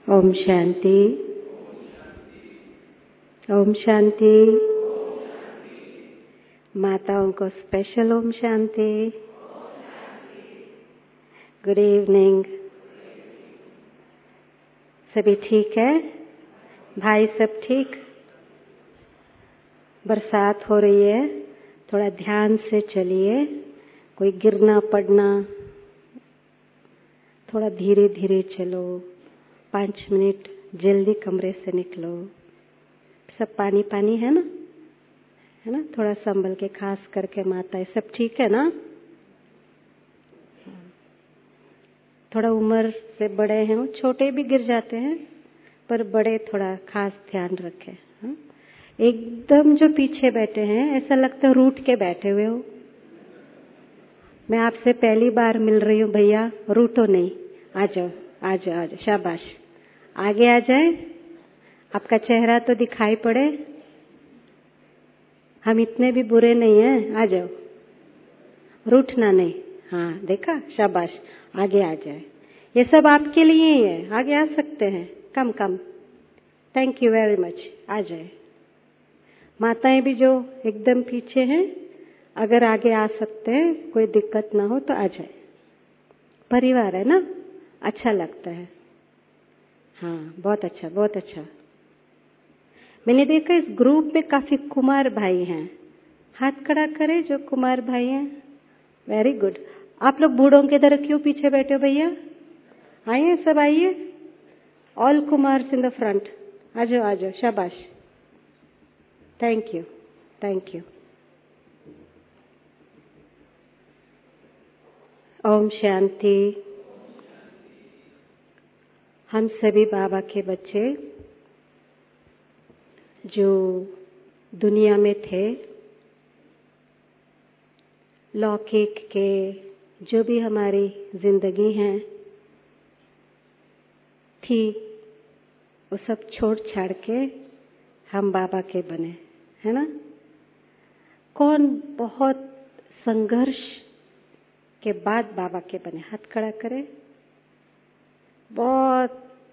ओम शांति। ओम शांति। माताओं को स्पेशल ओम शांति। Good evening. सभी ठीक है? भाई सब ठीक? बरसात हो रही है, थोड़ा ध्यान से चलिए, कोई गिरना पड़ना, थोड़ा धीरे धीरे चलो, 5 मिनट जल्दी कमरे से निकलो। सब पानी पानी है ना? है ना? थोड़ा संभल के, खास करके माताएं सब ठीक है ना? थोड़ा उम्र से बड़े हैं, छोटे भी गिर जाते हैं, पर बड़े थोड़ा खास ध्यान रखें। हाँ? एकदम जो पीछे बैठे हैं, ऐसा लगता है रूठ के बैठे हुए हो। मैं आपसे पहली बार मिल रही हूँ भैया, रूठो नहीं, आ जाओ आ जाओ आ जाओ, शाबाश, आगे आ जाए। आपका चेहरा तो दिखाई पड़े, हम इतने भी बुरे नहीं हैं, आ जाओ, रूठना नहीं। हाँ देखा, शाबाश, आगे आ जाए। ये सब आपके लिए ही है, आगे आ सकते हैं, come come. Thank you very much, आ जाए। माताएं भी जो एकदम पीछे हैं, अगर आगे आ सकते हैं, कोई दिक्कत ना हो तो आ जाए। परिवार है ना, अच्छा लगता है। हाँ बहुत अच्छा, बहुत अच्छा। मैंने देखा इस ग्रुप में काफी कुमार भाई हैं, हाथ खड़ा करें जो कुमार भाई हैं। Very good. आप लोग बूढ़ों के तरह क्यों पीछे बैठे हो भैया? आइए सब आइए, all kumars in the front, आ जाओ आ जाओ, शाबाश, थैंक यू थैंक यू। ओम शांति। हम सभी बाबा के बच्चे जो दुनिया में थे, लौकिक के जो भी हमारी जिंदगी है थी, वो सब छोड़ छाड़ के हम बाबा के बने, है ना? कौन बहुत संघर्ष के बाद बाबा के बने? हाथ खड़ा करे। बहुत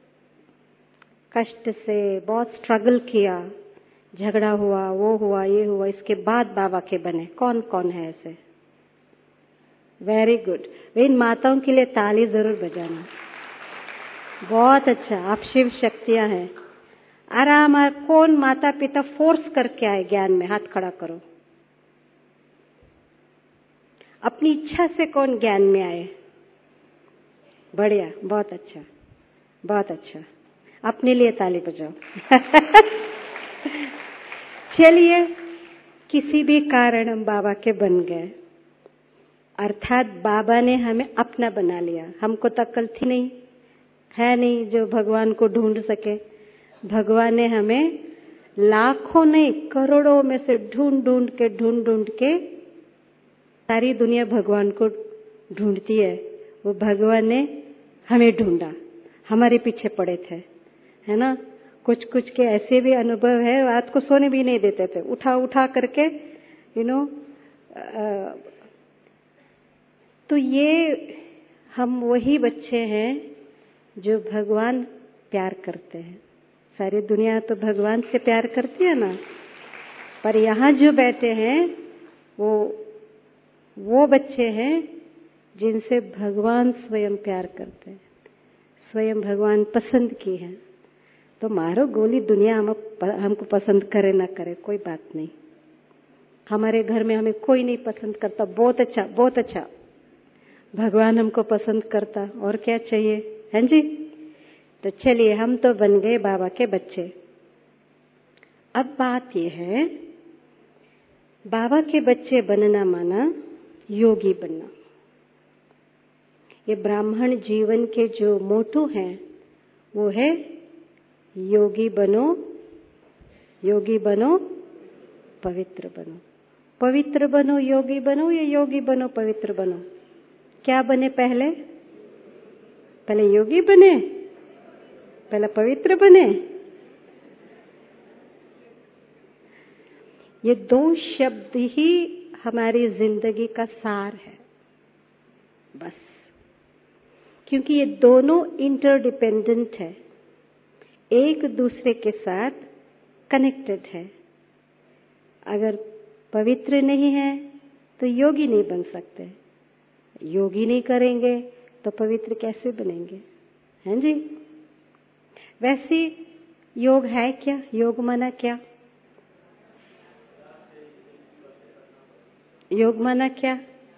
कष्ट से, बहुत स्ट्रगल किया, झगड़ा हुआ, वो हुआ, ये हुआ, इसके बाद बाबा के बने। कौन कौन है ऐसे? Very good. इन माताओं के लिए ताली जरूर बजाना। बहुत अच्छा, आप शिव शक्तियां हैं। आराम। कौन माता पिता फोर्स करके आए ज्ञान में? हाथ खड़ा करो। अपनी इच्छा से कौन ज्ञान में आए? बढ़िया, बहुत अच्छा, बहुत अच्छा। अपने लिए ताली बजाओ। चलिए, किसी भी कारण हम बाबा के बन गए, अर्थात बाबा ने हमें अपना बना लिया। हमको तो अक्ल थी नहीं, है नहीं जो भगवान को ढूंढ सके। भगवान ने हमें लाखों नहीं, करोड़ों में से ढूंढ ढूंढ के, सारी दुनिया भगवान को ढूंढती है, वो भगवान ने हमें ढूंढा, हमारे पीछे पड़े थे, है ना? कुछ कुछ के ऐसे भी अनुभव है, रात को सोने भी नहीं देते थे, उठा उठा करके, तो ये हम वही बच्चे हैं जो भगवान प्यार करते हैं। सारी दुनिया तो भगवान से प्यार करती है ना, पर यहाँ जो बैठे हैं वो बच्चे हैं जिनसे भगवान स्वयं प्यार करते हैं, स्वयं भगवान पसंद की है। तो मारो गोली, दुनिया हमको पसंद करे ना करे, कोई बात नहीं। हमारे घर में हमें कोई नहीं पसंद करता, बहुत अच्छा, बहुत अच्छा। भगवान हमको पसंद करता, और क्या चाहिए, हैं जी? तो चलिए, हम तो बन गए बाबा के बच्चे। अब बात यह है, बाबा के बच्चे बनना माना योगी बनना। ये ब्राह्मण जीवन के जो मोटो हैं वो है योगी बनो, योगी बनो, पवित्र बनो। पवित्र बनो, योगी बनो, या योगी बनो, पवित्र बनो? क्या बने पहले? पहले योगी बने, पहले पवित्र बने? ये 2 शब्द ही हमारी जिंदगी का सार है, बस। क्योंकि ये दोनों इंटरडिपेंडेंट है। एक दूसरे के साथ कनेक्टेड है। अगर पवित्र नहीं है तो योगी नहीं बन सकते, योगी नहीं करेंगे तो पवित्र कैसे बनेंगे? हैं जी? वैसे योग है क्या? योग माना क्या? योग माना क्या?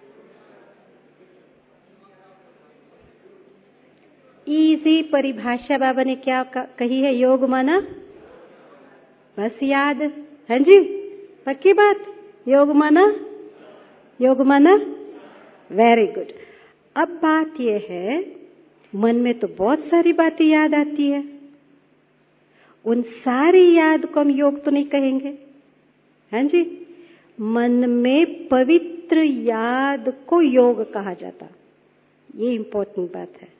इजी परिभाषा बाबा ने क्या कही है? योग माना बस याद। हैं जी? पक्की बात? योग माना वेरी गुड। अब बात यह है, मन में तो बहुत सारी बातें याद आती है, उन सारी याद को हम योग तो नहीं कहेंगे। हैं जी? मन में पवित्र याद को योग कहा जाता, ये इंपॉर्टेंट बात है।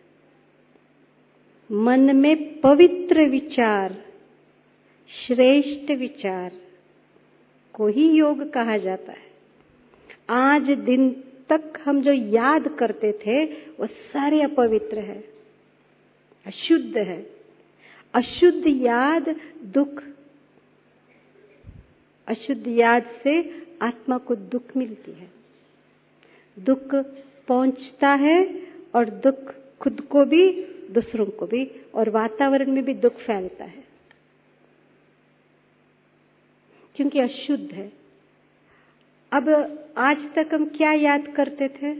मन में पवित्र विचार, श्रेष्ठ विचार को ही योग कहा जाता है। आज दिन तक हम जो याद करते थे वो सारे अपवित्र है, अशुद्ध है। अशुद्ध याद दुख, अशुद्ध याद से आत्मा को दुख मिलती है, दुख पहुंचता है और दुख खुद को भी, दूसरों को भी, और वातावरण में भी दुख फैलता है क्योंकि अशुद्ध है। अब आज तक हम क्या याद करते थे?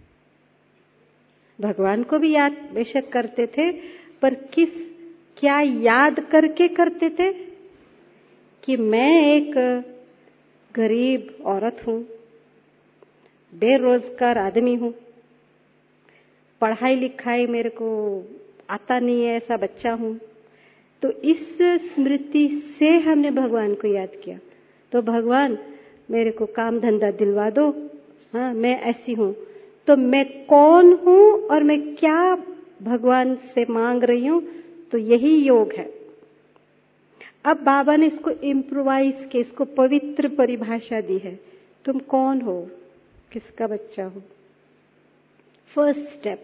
भगवान को भी याद बेशक करते थे, पर क्या याद करके करते थे? कि मैं एक गरीब औरत हूं, बेरोजगार आदमी हूं, पढ़ाई लिखाई मेरे को आता नहीं है, ऐसा बच्चा हूं। तो इस स्मृति से हमने भगवान को याद किया। तो भगवान मेरे को काम धंधा दिलवा दो, हाँ मैं ऐसी हूं। तो मैं कौन हूं और मैं क्या भगवान से मांग रही हूं, तो यही योग है। अब बाबा ने इसको इम्प्रोवाइज के, इसको पवित्र परिभाषा दी है। तुम कौन हो, किसका बच्चा हो? फर्स्ट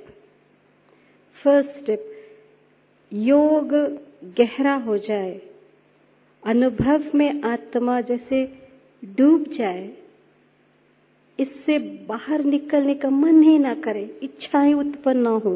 स्टेप योग गहरा हो जाए, अनुभव में आत्मा जैसे डूब जाए, इससे बाहर निकलने का मन ही ना करे, इच्छाएं उत्पन्न ना हो।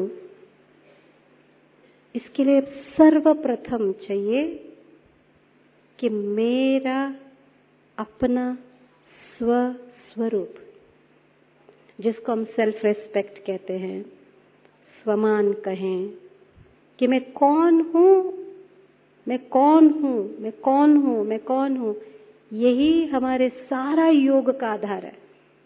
इसके लिए सर्वप्रथम चाहिए कि मेरा अपना स्वरूप, जिसको हम सेल्फ रेस्पेक्ट कहते हैं, स्वमान कहें, कि मैं कौन हूं, मैं कौन हूं, मैं कौन हूं, मैं कौन हूं, यही हमारे सारा योग का आधार है।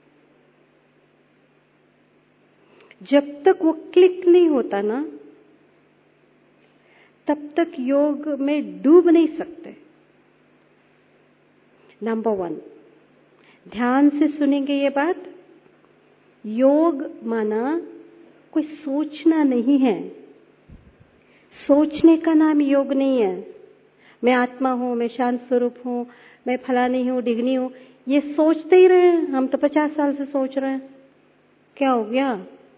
जब तक वो क्लिक नहीं होता ना, तब तक योग में डूब नहीं सकते। नंबर 1, ध्यान से सुनेंगे ये बात। योग माना कोई सोचना नहीं है, सोचने का नाम योग नहीं है। मैं आत्मा हूं, मैं शांत स्वरूप हूं, मैं फलानी हूं, डिगनी हूं, ये सोचते ही रहे। हम तो 50 साल से सोच रहे हैं, क्या हो गया?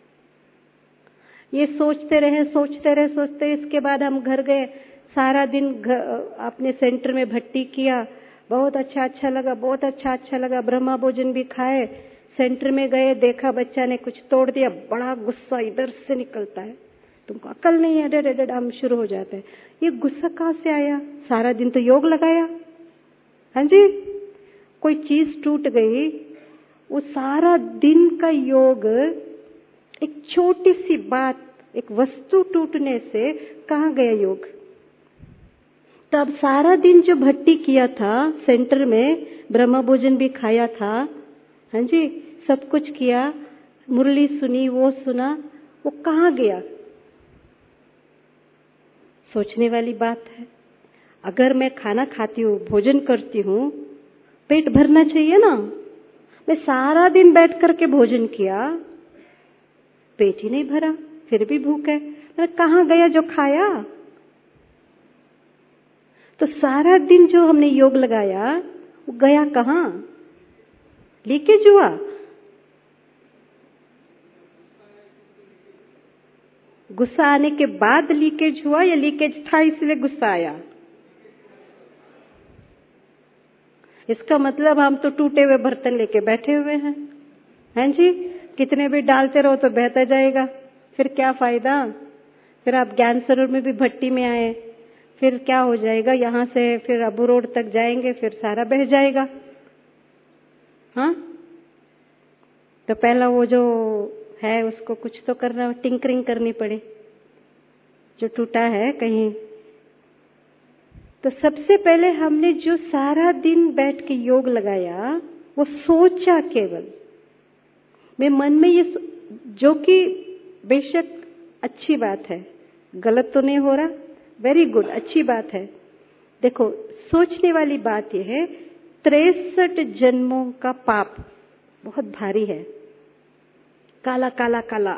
ये सोचते रहे। इसके बाद हम घर गए, सारा दिन अपने सेंटर में भट्टी किया, बहुत अच्छा लगा, बहुत अच्छा लगा। ब्रह्मा भोजन भी खाए, सेंटर में गए, देखा बच्चा ने कुछ तोड़ दिया, बड़ा गुस्सा इधर से निकलता है, तुमको अकल नहीं है, डे हम शुरू हो जाते हैं। ये गुस्सा कहाँ से आया? सारा दिन तो योग लगाया। हाँ जी, कोई चीज टूट गई, वो सारा दिन का योग, एक छोटी सी बात, एक वस्तु टूटने से कहाँ गया योग? तब सारा दिन जो भट्टी किया था सेंटर में, ब्रह्म भोजन भी खाया था, हाँ जी, सब कुछ किया, मुरली सुनी, वो सुना, वो कहाँ गया? सोचने वाली बात है। अगर मैं खाना खाती हूँ, भोजन करती हूँ, पेट भरना चाहिए ना। मैं सारा दिन बैठ करके भोजन किया, पेट ही नहीं भरा, फिर भी भूख है, मैं कहाँ गया जो खाया? तो सारा दिन जो हमने योग लगाया वो गया कहाँ? लीकेज हुआ, गुस्सा आने के बाद लीकेज हुआ या लीकेज था इसलिए गुस्सा आया? इसका मतलब हम तो टूटे हुए बर्तन लेके बैठे हुए हैं, हैं जी? कितने भी डालते रहो तो बहता जाएगा, फिर क्या फायदा? फिर आप ज्ञान सरोवर में भी भट्टी में आए, फिर क्या हो जाएगा? यहाँ से फिर अबू रोड तक जाएंगे, फिर सारा बह जाएगा। हाँ, तो पहला वो जो है उसको कुछ तो करना, टिंकरिंग करनी पड़े, जो टूटा है कहीं। तो सबसे पहले हमने जो सारा दिन बैठ के योग लगाया वो सोचा केवल, मैं मन में ये जो कि बेशक अच्छी बात है, गलत तो नहीं हो रहा, वेरी गुड, अच्छी बात है। देखो, सोचने वाली बात यह है 63 जन्मों का पाप बहुत भारी है, काला काला काला।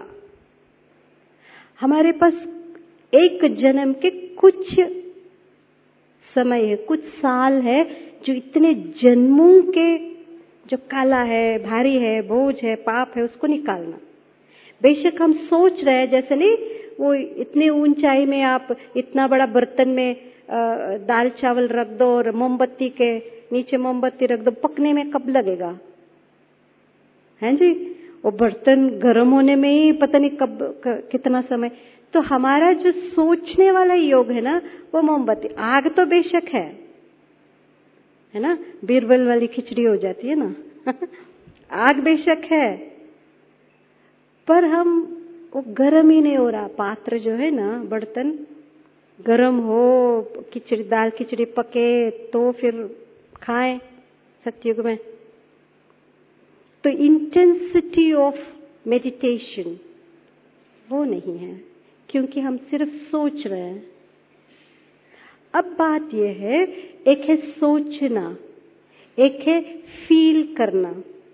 हमारे पास एक जन्म के कुछ समय है, कुछ साल है, जो इतने जन्मों के जो काला है, भारी है, बोझ है, पाप है, उसको निकालना। बेशक हम सोच रहे हैं, जैसे नहीं वो इतनी ऊंचाई में आप इतना बड़ा बर्तन में दाल चावल रख दो और मोमबत्ती के नीचे मोमबत्ती रख दो, पकने में कब लगेगा? हैं जी? वो बर्तन गर्म होने में ही पता नहीं कब कितना समय। तो हमारा जो सोचने वाला योग है ना, वो मोमबत्ती, आग तो बेशक है ना, बीरबल वाली खिचड़ी हो जाती है ना आग बेशक है, पर हम वो गर्म ही नहीं हो रहा। पात्र जो है ना, बर्तन गर्म हो, खिचड़ी दाल खिचड़ी पके तो फिर खाएं सतयुग में। तो इंटेंसिटी ऑफ मेडिटेशन वो नहीं है, क्योंकि हम सिर्फ सोच रहे हैं। अब बात यह है, एक है सोचना, एक है फील करना,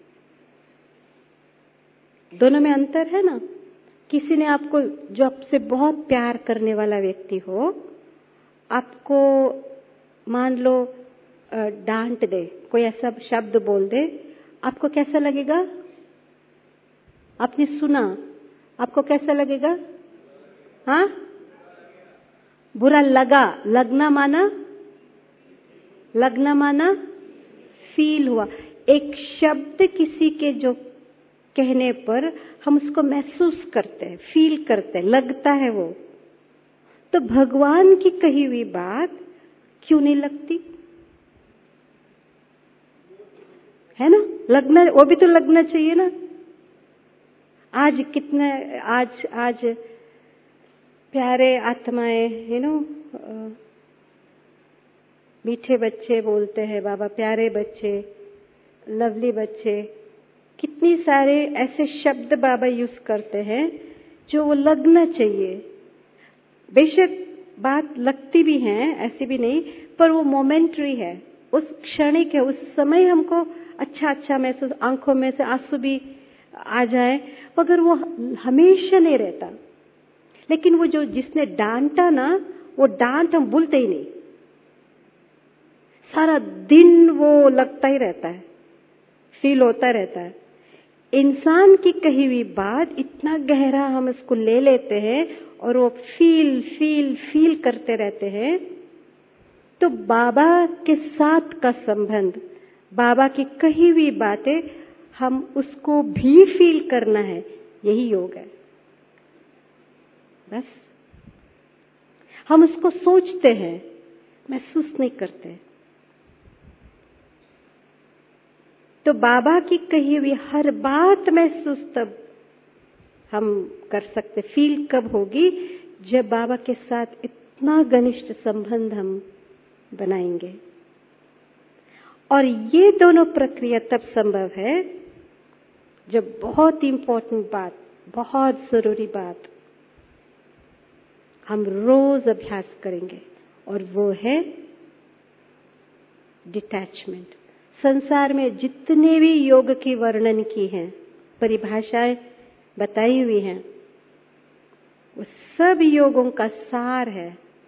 दोनों में अंतर है ना। किसी ने आपको, जो आपसे बहुत प्यार करने वाला व्यक्ति हो, आपको मान लो डांट दे, कोई ऐसा शब्द बोल दे, आपको कैसा लगेगा? आपने सुना, आपको कैसा लगेगा? हाँ, बुरा लगा। लगना माना फील हुआ। एक शब्द किसी के जो कहने पर हम उसको महसूस करते हैं, फील करते हैं, लगता है वो। तो भगवान की कही हुई बात क्यों नहीं लगती? है ना, लगना, वो भी तो लगना चाहिए ना। आज कितने आज प्यारे आत्माएं, मीठे बच्चे बोलते हैं बाबा, प्यारे बच्चे, लवली बच्चे, कितनी सारे ऐसे शब्द बाबा यूज करते हैं जो वो लगना चाहिए। बेशक बात लगती भी है, ऐसी भी नहीं, पर वो मोमेंटरी है, उस क्षणिक है, उस समय हमको अच्छा महसूस, आंखों में से आंसू भी आ जाए, मगर वो हमेशा नहीं रहता। लेकिन वो जो जिसने डांटा ना, वो डांट हम भूलते ही नहीं, सारा दिन वो लगता ही रहता है, फील होता रहता है। इंसान की कही हुई बात इतना गहरा हम इसको ले लेते हैं और वो फील करते रहते हैं। तो बाबा के साथ का संबंध, बाबा की कही हुई बातें, हम उसको भी फील करना है, यही योग है। बस हम उसको सोचते हैं, महसूस नहीं करते। तो बाबा की कही हुई हर बात महसूस तब हम कर सकते, फील कब होगी? जब बाबा के साथ इतना घनिष्ठ संबंध हम बनाएंगे। और ये दोनों प्रक्रिया तब संभव है जब बहुत इंपॉर्टेंट बात, बहुत जरूरी बात हम रोज अभ्यास करेंगे, और वो है डिटैचमेंट। संसार में जितने भी योग की वर्णन की हैं, परिभाषाएं बताई हुई हैं, वो सब योगों का सार है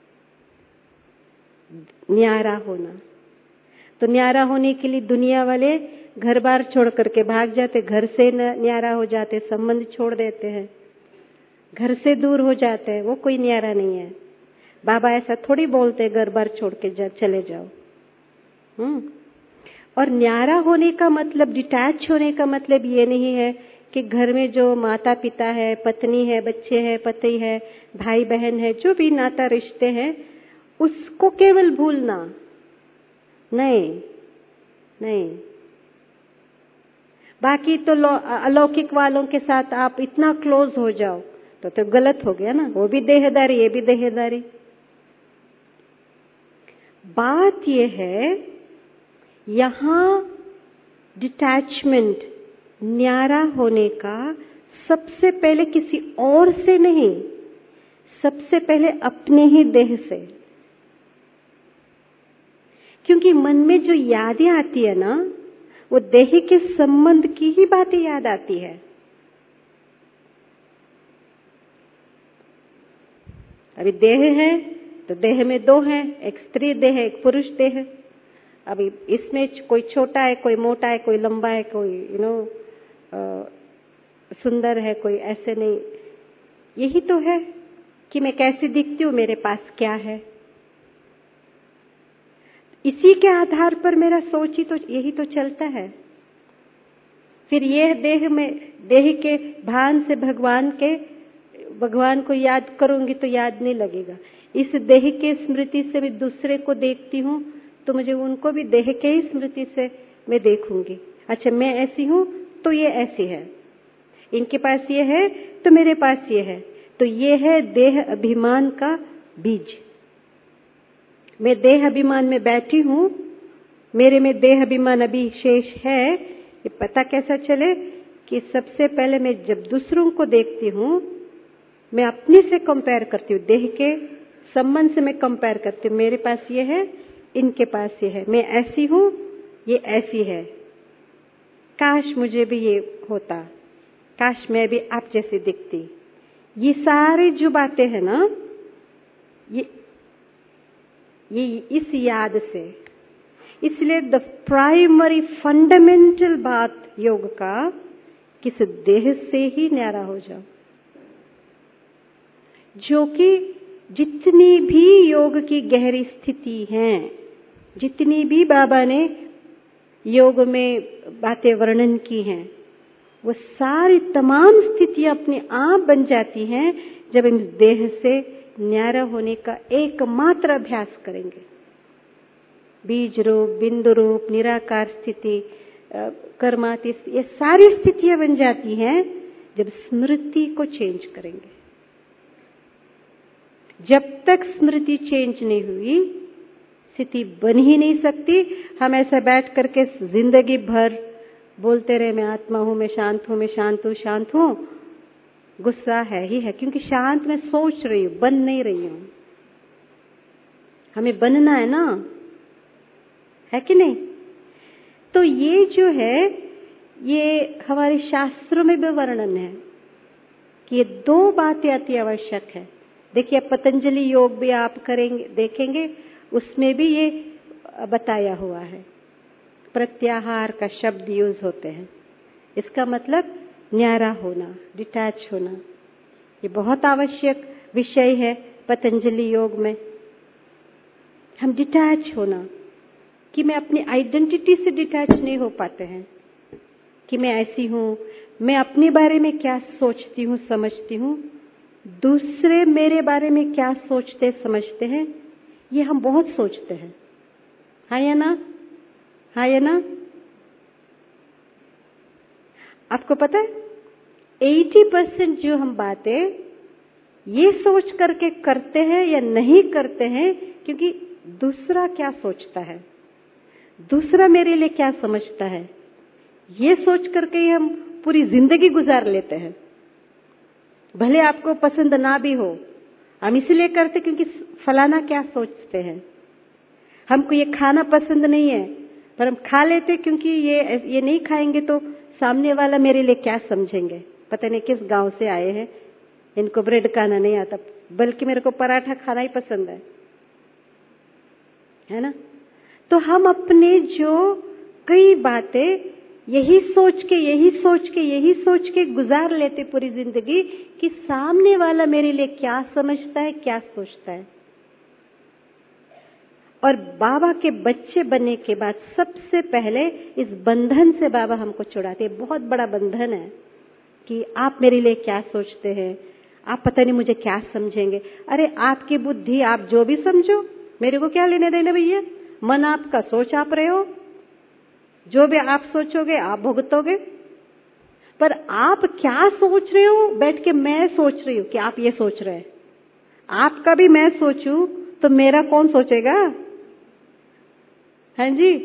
न्यारा होना। तो न्यारा होने के लिए दुनिया वाले घर बार छोड़ करके भाग जाते, घर से न्यारा हो जाते, संबंध छोड़ देते हैं, घर से दूर हो जाते हैं, वो कोई न्यारा नहीं है। बाबा ऐसा थोड़ी बोलते घर बार छोड़ के चले जाओ। और न्यारा होने का मतलब, डिटैच होने का मतलब ये नहीं है कि घर में जो माता पिता है, पत्नी है, बच्चे हैं, पति है, भाई बहन है, जो भी नाता रिश्ते हैं, उसको केवल भूलना नहीं, नहीं। बाकी तो अलौकिक वालों के साथ आप इतना क्लोज हो जाओ तो गलत हो गया ना, वो भी देहदारी, ये भी देहदारी। बात ये है, यहां डिटैचमेंट, न्यारा होने का सबसे पहले किसी और से नहीं, सबसे पहले अपने ही देह से। क्योंकि मन में जो यादें आती है ना, वो देह के संबंध की ही बातें याद आती है। अभी देह है तो देह में दो हैं, एक स्त्री देह, एक पुरुष देह। अभी इसमें कोई छोटा है, कोई मोटा है, कोई लंबा है, कोई सुंदर है, कोई ऐसे नहीं। यही तो है कि मैं कैसी दिखती हूँ, मेरे पास क्या है। इसी के आधार पर मेरा सोच ही तो यही तो चलता है। फिर यह देह में, देह के भान से भगवान को याद करूंगी तो याद नहीं लगेगा। इस देह के स्मृति से मैं दूसरे को देखती हूँ तो मुझे उनको भी देह के ही स्मृति से मैं देखूंगी। अच्छा, मैं ऐसी हूँ तो ये ऐसी है, इनके पास ये है तो मेरे पास ये है। तो ये है देह अभिमान का बीज। मैं देह अभिमान में बैठी हूँ, मेरे में देह अभिमान अभी शेष है। ये पता कैसा चले कि सबसे पहले मैं जब दूसरों को देखती हूँ, मैं अपने से कंपेयर करती हूँ, देह के संबंध से मैं कंपेयर करती हूँ। मेरे पास ये है, इनके पास ये है, मैं ऐसी हूँ, ये ऐसी है। काश मुझे भी ये होता, काश मैं भी आप जैसी दिखती। ये सारी जो बातें हैं ना, ये इस याद से। इसलिए द प्राइमरी फंडामेंटल बात योग का, किस देह से ही न्यारा हो जाओ। जो कि जितनी भी योग की गहरी स्थिति हैं, जितनी भी बाबा ने योग में बातें वर्णन की हैं, वो सारी तमाम स्थितियां अपने आप बन जाती हैं जब इन देह से न्यारा होने का एकमात्र अभ्यास करेंगे। बीज रूप, बिंदु रूप, निराकार स्थिति, कर्मातीत, ये सारी स्थितियां बन जाती हैं जब स्मृति को चेंज करेंगे। जब तक स्मृति चेंज नहीं हुई, स्थिति बन ही नहीं सकती। हम ऐसा बैठ करके जिंदगी भर बोलते रहे, मैं आत्मा हूं, मैं शांत हूं, मैं शांत हूं, शांत हूं। गुस्सा है ही है, क्योंकि शांत मैं सोच रही हूं, बन नहीं रही हूं। हमें बनना है ना, है कि नहीं? तो ये जो है, ये हमारे शास्त्रों में भी वर्णन है कि ये दो बातें अति आवश्यक है। देखिए, पतंजलि योग भी आप करेंगे, देखेंगे, उसमें भी ये बताया हुआ है। प्रत्याहार का शब्द यूज होते हैं। इसका मतलब न्यारा होना, डिटैच होना। ये बहुत आवश्यक विषय है पतंजलि योग में। हम डिटैच होना, कि मैं अपनी आइडेंटिटी से डिटैच नहीं हो पाते हैं कि मैं ऐसी हूं, मैं अपने बारे में क्या सोचती हूं, समझती हूं, दूसरे मेरे बारे में क्या सोचते समझते हैं, ये हम बहुत सोचते हैं। हाँ या ना? हाँ या ना? आपको पता है 80% जो हम बातें ये सोच करके करते हैं या नहीं करते हैं क्योंकि दूसरा क्या सोचता है, दूसरा मेरे लिए क्या समझता है, ये सोच करके ही हम पूरी जिंदगी गुजार लेते हैं। भले आपको पसंद ना भी हो, हम इसलिए करते क्योंकि फलाना क्या सोचते हैं। हमको ये खाना पसंद नहीं है पर हम खा लेते क्योंकि ये नहीं खाएंगे तो सामने वाला मेरे लिए क्या समझेंगे। पता नहीं किस गांव से आए हैं, इनको ब्रेड खाना नहीं आता, बल्कि मेरे को पराठा खाना ही पसंद है ना? तो हम अपने जो कई बातें यही सोच के गुजार लेते पूरी जिंदगी कि सामने वाला मेरे लिए क्या समझता है, क्या सोचता है। और बाबा के बच्चे बनने के बाद सबसे पहले इस बंधन से बाबा हमको छुड़ाते हैं। बहुत बड़ा बंधन है कि आप मेरे लिए क्या सोचते हैं, आप पता नहीं मुझे क्या समझेंगे। अरे आपकी बुद्धि, आप जो भी समझो, मेरे को क्या लेने देने भैया। मन आपका, सोच आप रहे हो, जो भी आप सोचोगे आप भुगतोगे। पर आप क्या सोच रहे हो, बैठ के मैं सोच रही हूं कि आप ये सोच रहे हैं। आपका भी मैं सोचूं तो मेरा कौन सोचेगा? हाँ जी,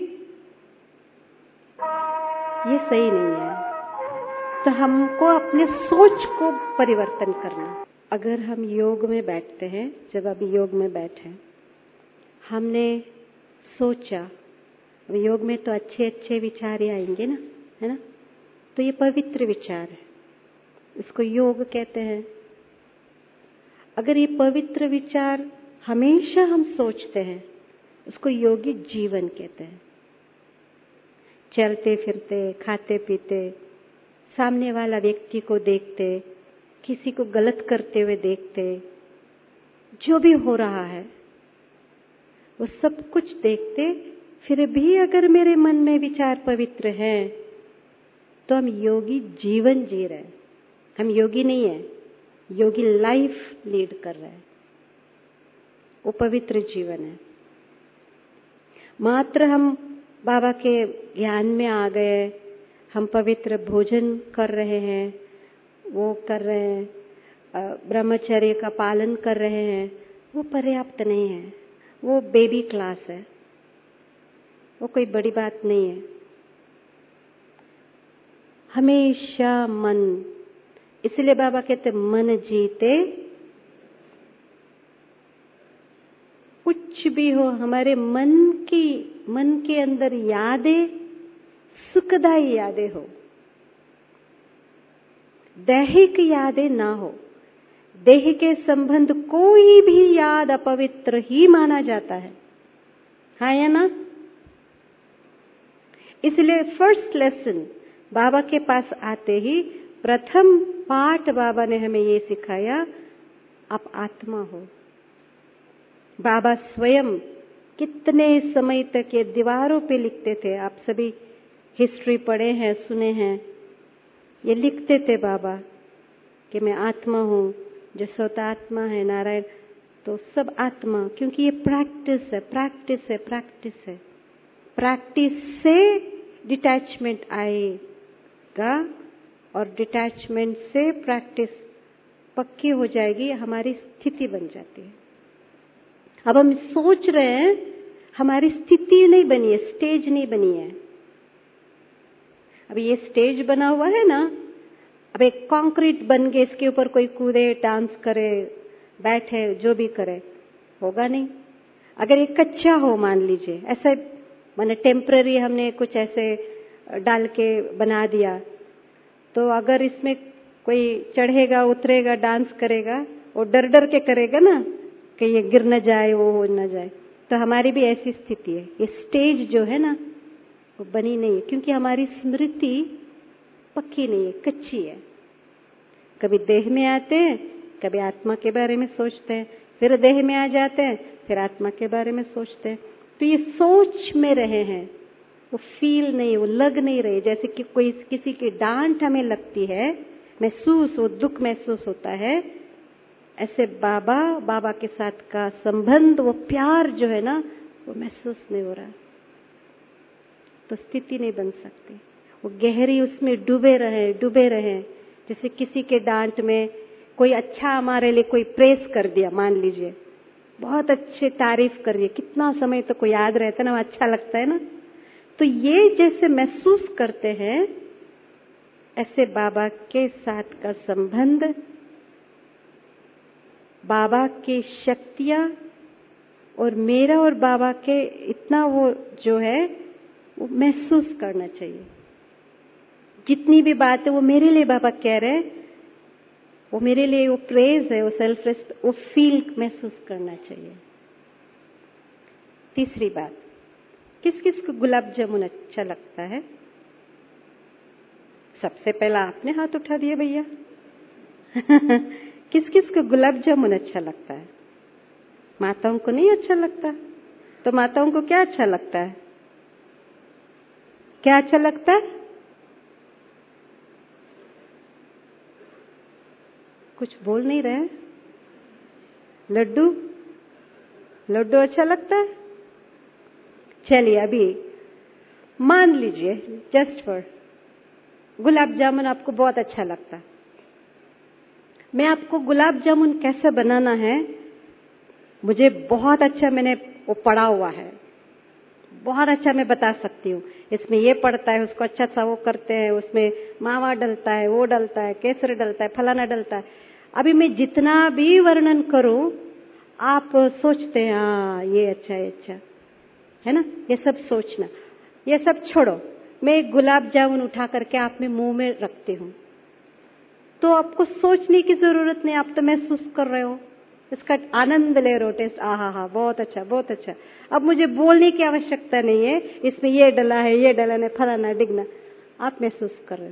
ये सही नहीं है। तो हमको अपने सोच को परिवर्तन करना। अगर हम योग में बैठते हैं, जब अभी योग में बैठे, हमने सोचा, योग में तो अच्छे अच्छे विचार ही आएंगे ना, है ना। तो ये पवित्र विचार है, इसको योग कहते हैं। अगर ये पवित्र विचार हमेशा हम सोचते हैं, उसको योगी जीवन कहते हैं। चलते फिरते, खाते पीते, सामने वाला व्यक्ति को देखते, किसी को गलत करते हुए देखते, जो भी हो रहा है वो सब कुछ देखते, फिर भी अगर मेरे मन में विचार पवित्र हैं तो हम योगी जीवन जी रहे हैं। हम योगी नहीं है, योगी लाइफ लीड कर रहे हैं, वो पवित्र जीवन है। मात्र हम बाबा के ज्ञान में आ गए, हम पवित्र भोजन कर रहे हैं, वो कर रहे हैं, ब्रह्मचर्य का पालन कर रहे हैं, वो पर्याप्त नहीं है। वो बेबी क्लास है, वो कोई बड़ी बात नहीं है। हमेशा मन, इसलिए बाबा कहते मन जीते, कुछ भी हो हमारे मन के अंदर यादें सुखदायी यादें हो, दैहिक यादें ना हो। देह के संबंध कोई भी याद अपवित्र ही माना जाता है, हाँ या ना। इसलिए फर्स्ट लेसन बाबा के पास आते ही प्रथम पाठ बाबा ने हमें ये सिखाया, आप आत्मा हो। बाबा स्वयं कितने समय तक ये दीवारों पे लिखते थे, आप सभी हिस्ट्री पढ़े हैं, सुने हैं। ये लिखते थे बाबा कि मैं आत्मा हूँ, जो स्वतः आत्मा है नारायण, तो सब आत्मा, क्योंकि ये प्रैक्टिस है, प्रैक्टिस है, प्रैक्टिस है। प्रैक्टिस से डिटैचमेंट आएगा और डिटैचमेंट से प्रैक्टिस पक्की हो जाएगी, हमारी स्थिति बन जाती है। अब हम सोच रहे हैं, हमारी स्थिति नहीं बनी है, स्टेज नहीं बनी है। अब ये स्टेज बना हुआ है ना, अब एक कंक्रीट बन के इसके ऊपर कोई कूदे, डांस करे, बैठे, जो भी करे, होगा नहीं। अगर ये कच्चा हो, मान लीजिए ऐसे, माने टेम्पररी हमने कुछ ऐसे डाल के बना दिया, तो अगर इसमें कोई चढ़ेगा, उतरेगा, डांस करेगा, वो डर डर के करेगा ना कि ये गिर न जाए, वो हो न जाए। तो हमारी भी ऐसी स्थिति है। ये स्टेज जो है ना, वो बनी नहीं है, क्योंकि हमारी स्मृति पक्की नहीं है, कच्ची है। कभी देह में आते हैं, कभी आत्मा के बारे में सोचते हैं, फिर देह में आ जाते हैं, फिर आत्मा के बारे में सोचते हैं। तो ये सोच में रहे हैं, वो फील नहीं, वो लग नहीं रहे। जैसे कि कोई किसी की डांट हमें लगती है, महसूस, वो दुख महसूस होता है, ऐसे बाबा के साथ का संबंध, वो प्यार जो है ना, वो महसूस नहीं हो रहा, तो स्थिति नहीं बन सकती। वो गहरी उसमें डूबे रहे। जैसे किसी के डांट में कोई अच्छा हमारे लिए कोई प्रेस कर दिया, मान लीजिए, बहुत अच्छे तारीफ कर दिए, कितना समय तो कोई याद रहता है ना, अच्छा लगता है ना। तो ये जैसे महसूस करते हैं, ऐसे बाबा के साथ का संबंध, बाबा की शक्तियां और मेरा और बाबा के इतना वो जो है वो महसूस करना चाहिए। जितनी भी बात है वो मेरे लिए बाबा कह रहे हैं, वो मेरे लिए वो प्रेज है, वो सेल्फ रेस्पेक्ट, वो फील महसूस करना चाहिए। तीसरी बात, किस किस को गुलाब जामुन अच्छा लगता है? सबसे पहला आपने हाथ उठा दिए भैया। किस किस को गुलाब जामुन अच्छा लगता है? माताओं को नहीं अच्छा लगता? तो माताओं को क्या अच्छा लगता है? क्या अच्छा लगता है? कुछ बोल नहीं रहे। लड्डू, लड्डू अच्छा लगता है? चलिए अभी मान लीजिए जस्ट फॉर गुलाब जामुन आपको बहुत अच्छा लगता है। मैं आपको गुलाब जामुन कैसे बनाना है मुझे बहुत अच्छा, मैंने वो पढ़ा हुआ है, बहुत अच्छा मैं बता सकती हूँ। इसमें ये पड़ता है, उसको अच्छा सा वो करते हैं, उसमें मावा डलता है, वो डलता है, केसर डलता है, फलाना डलता है। अभी मैं जितना भी वर्णन करूं आप सोचते हैं हाँ ये अच्छा है, अच्छा है ना। ये सब सोचना, ये सब छोड़ो। मैं एक गुलाब जामुन उठा करके आप में मुंह में रखती हूँ तो आपको सोचने की जरूरत नहीं, आप तो महसूस कर रहे हो, इसका आनंद ले रहे हो। टेस्ट आहा, बहुत अच्छा, बहुत अच्छा। अब मुझे बोलने की आवश्यकता नहीं है, इसमें ये डला है, ये डला है, फलाना डिगना, आप महसूस कर रहे हो।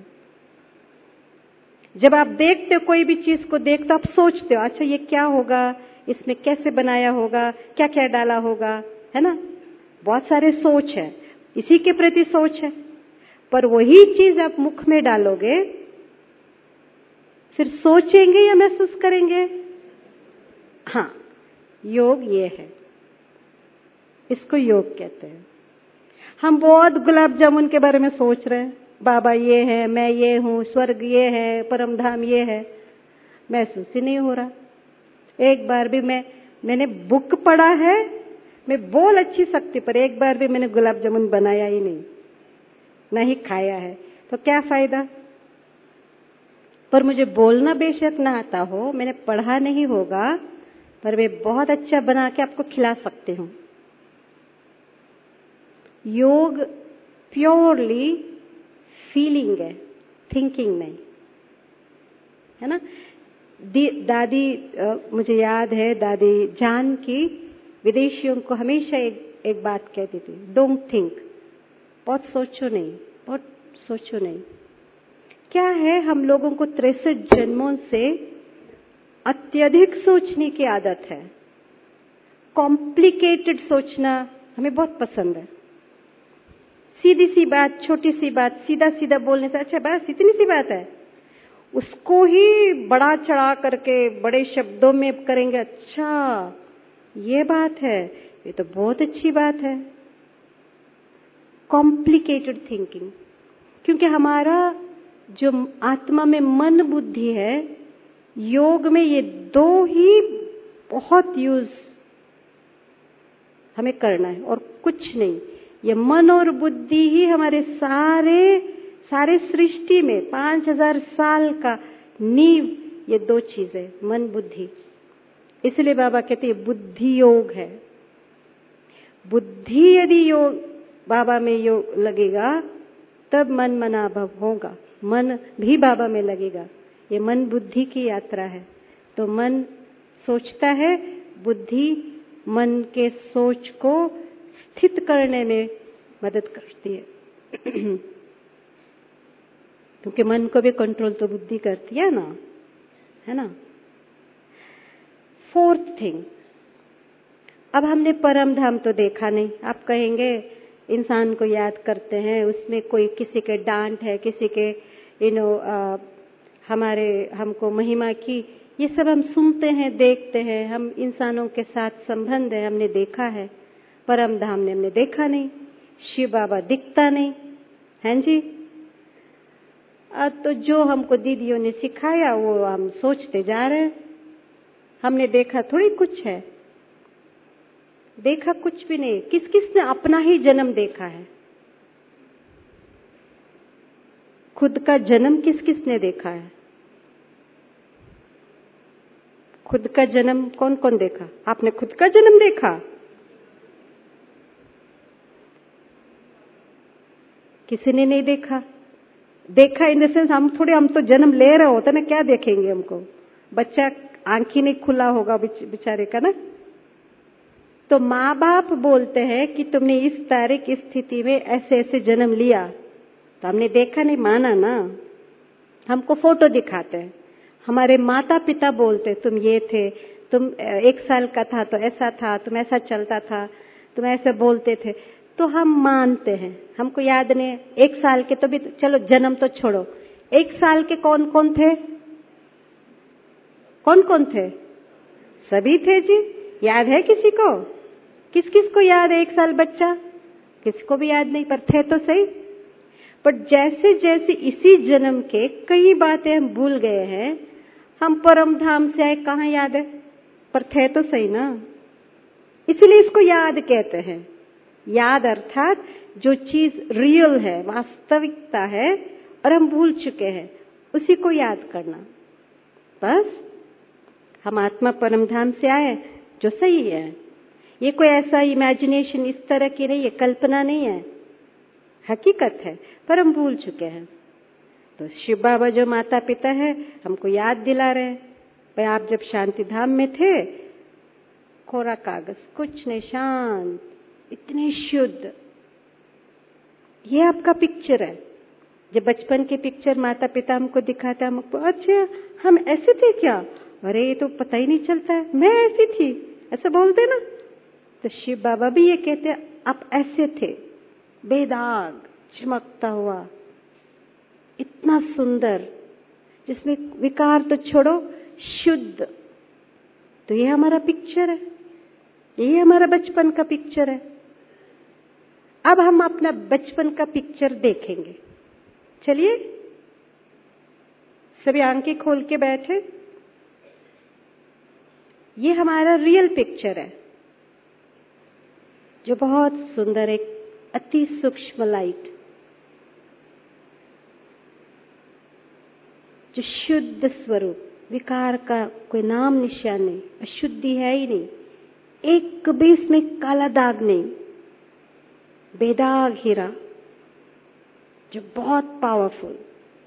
जब आप देखते हो कोई भी चीज को देखते हो, आप सोचते हो अच्छा ये क्या होगा, इसमें कैसे बनाया होगा, क्या क्या डाला होगा, है ना। बहुत सारे सोच है, इसी के प्रति सोच है। पर वही चीज आप मुख में डालोगे फिर सोचेंगे या महसूस करेंगे? हाँ, योग ये है, इसको योग कहते हैं। हम बहुत गुलाब जामुन के बारे में सोच रहे हैं, बाबा ये है, मैं ये हूँ, स्वर्ग ये है, परम धाम ये है, महसूस ही नहीं हो रहा। एक बार भी मैंने बुक पढ़ा है, मैं बोल अच्छी सकती, पर एक बार भी मैंने गुलाब जामुन बनाया ही नहीं, ना ही खाया है, तो क्या फायदा। पर मुझे बोलना बेशक ना आता हो, मैंने पढ़ा नहीं होगा, पर मैं बहुत अच्छा बना के आपको खिला सकती हूँ। योग प्योरली फीलिंग है, थिंकिंग नहीं, है ना। दादी मुझे याद है, दादी जान की विदेशियों को हमेशा एक बात कहती थी, डोंट थिंक, बहुत सोचो नहीं, बहुत सोचो नहीं। क्या है, हम लोगों को 63 जन्मों से अत्यधिक सोचने की आदत है। कॉम्प्लिकेटेड सोचना हमें बहुत पसंद है। सीधी सी बात, छोटी सी बात, सीधा सीधा बोलने से अच्छा बस इतनी सी बात है, उसको ही बड़ा चढ़ा करके बड़े शब्दों में करेंगे, अच्छा ये बात है, ये तो बहुत अच्छी बात है। कॉम्प्लिकेटेड थिंकिंग, क्योंकि हमारा जो आत्मा में मन बुद्धि है, योग में ये दो ही बहुत यूज हमें करना है और कुछ नहीं। ये मन और बुद्धि ही हमारे सारे सृष्टि में 5000 साल का नींव, ये दो चीजें, मन बुद्धि। इसलिए बाबा कहते हैं बुद्धि योग है। बुद्धि यदि योग बाबा में योग लगेगा तब मन मनाभव होगा, मन भी बाबा में लगेगा। ये मन बुद्धि की यात्रा है। तो मन सोचता है, बुद्धि मन के सोच को स्थित करने में मदद करती है। क्योंकि मन को भी कंट्रोल तो बुद्धि करती है ना, है ना। फोर्थ थिंग, अब हमने परम धाम तो देखा नहीं। आप कहेंगे इंसान को याद करते हैं, उसमें कोई किसी के डांट है, किसी के हमको महिमा की, ये सब हम सुनते हैं, देखते हैं। हम इंसानों के साथ संबंध है, हमने देखा है। परम धाम ने हमने देखा नहीं, शिव बाबा दिखता नहीं, हैं जी। तो जो हमको दीदियों ने सिखाया वो हम सोचते जा रहे हैं। हमने देखा थोड़ी कुछ है, देखा कुछ भी नहीं। किस किस ने अपना ही जन्म देखा है? खुद का जन्म किस किस ने देखा है? खुद का जन्म कौन कौन देखा? आपने खुद का जन्म देखा? किसी ने नहीं देखा। देखा इन द सेंस हम तो जन्म ले रहे होते ना, क्या देखेंगे हमको? बच्चा आंख ही नहीं खुला होगा बेचारे का ना। तो माँ बाप बोलते हैं कि तुमने इस तारीख इस स्थिति में ऐसे ऐसे जन्म लिया, तो हमने देखा नहीं, माना ना। हमको फोटो दिखाते हैं, हमारे माता पिता बोलते तुम ये थे, तुम 1 साल का था तो ऐसा था, तुम ऐसा चलता था, तुम ऐसे बोलते थे, तो हम मानते हैं। हमको याद नहीं, 1 साल के तो भी चलो जन्म तो छोड़ो, 1 साल के कौन कौन थे? कौन कौन थे? सभी थे जी। याद है किसी को? किस किस को याद है 1 साल बच्चा? किसी को भी याद नहीं, पर थे तो सही। पर जैसे जैसे इसी जन्म के कई बातें हम भूल गए हैं, हम परम धाम से आए, कहाँ याद है? पर थे तो सही ना। इसलिए इसको याद कहते हैं। याद अर्थात जो चीज रियल है, वास्तविकता है और हम भूल चुके हैं, उसी को याद करना। बस हम आत्मा परम धाम से आए जो सही है। ये कोई ऐसा इमेजिनेशन इस तरह की नहीं है, कल्पना नहीं है, हकीकत है, पर हम भूल चुके हैं। तो शिव बाबा जो माता पिता है हमको याद दिला रहे हैं, भाई आप जब शांति धाम में थे, कोरा कागज, कुछ नहीं, शांत, इतने शुद्ध। ये आपका पिक्चर है। जब बचपन की पिक्चर माता पिता हमको दिखाते, हमको अच्छा हम ऐसे थे क्या? अरे ये तो पता ही नहीं चलता है, मैं ऐसी थी, ऐसा बोलते ना। तो शिव बाबा भी ये कहते हैं आप ऐसे थे, बेदाग, चमकता हुआ, इतना सुंदर, जिसमें विकार तो छोड़ो, शुद्ध। तो ये हमारा पिक्चर है, ये हमारा बचपन का पिक्चर है। अब हम अपना बचपन का पिक्चर देखेंगे। चलिए सभी आंखें खोल के बैठे। ये हमारा रियल पिक्चर है, जो बहुत सुंदर, एक अति सूक्ष्म लाइट, जो शुद्ध स्वरूप, विकार का कोई नाम निशान नहीं, अशुद्धि है ही नहीं, एक भी इसमें काला दाग नहीं, बेदाग हीरा, जो बहुत पावरफुल,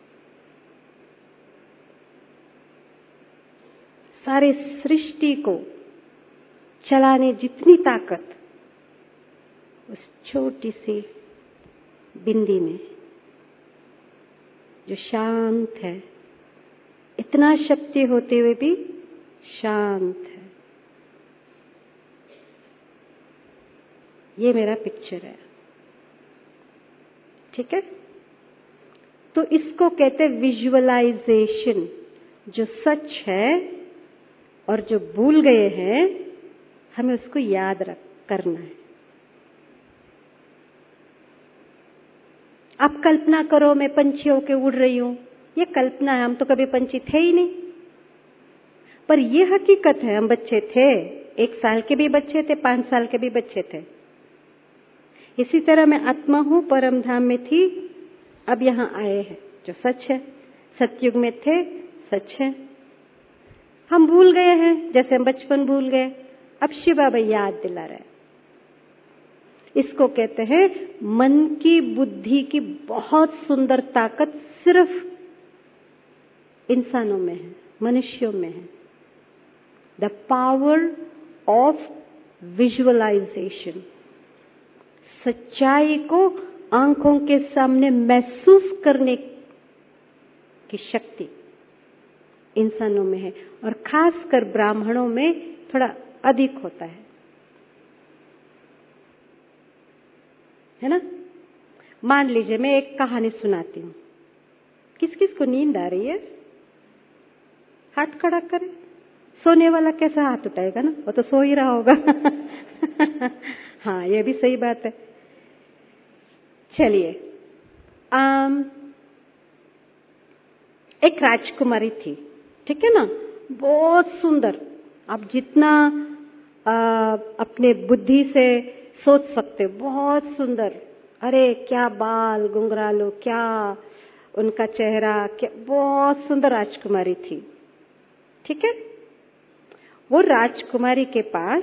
सारे सृष्टि को चलाने जितनी ताकत उस छोटी सी बिंदी में, जो शांत है, इतना शक्ति होते हुए भी शांत है। ये मेरा पिक्चर है, ठीक है। तो इसको कहते हैं विजुअलाइजेशन। जो सच है और जो भूल गए हैं, हमें उसको याद करना है। आप कल्पना करो मैं पंछी होके उड़ रही हूं, ये कल्पना है, हम तो कभी पंछी थे ही नहीं। पर ये हकीकत है, हम बच्चे थे, 1 साल के भी बच्चे थे, 5 साल के भी बच्चे थे। इसी तरह मैं आत्मा हूं, परम धाम में थी, अब यहां आए हैं, जो सच है। सतयुग में थे, सच है। हम भूल गए हैं, जैसे हम बचपन भूल गए, अब शिव बाबा याद दिला रहे हैं। इसको कहते हैं मन की, बुद्धि की बहुत सुंदर ताकत सिर्फ इंसानों में है, मनुष्यों में है। द पावर ऑफ विजुअलाइजेशन, सच्चाई को आंखों के सामने महसूस करने की शक्ति इंसानों में है, और खासकर ब्राह्मणों में थोड़ा अधिक होता है ना। मान लीजिए मैं एक कहानी सुनाती हूँ, किस किस को नींद आ रही है? हाथ खड़ा करें। सोने वाला कैसा हाथ उठाएगा ना, वो तो सो ही रहा होगा। हाँ, ये भी सही बात है। चलिए, एक राजकुमारी थी, ठीक है ना, बहुत सुंदर। आप जितना अपने बुद्धि से सोच सकते, बहुत सुंदर। अरे क्या बाल घुंघरालो, क्या उनका चेहरा, क्या बहुत सुंदर राजकुमारी थी, ठीक है। वो राजकुमारी के पास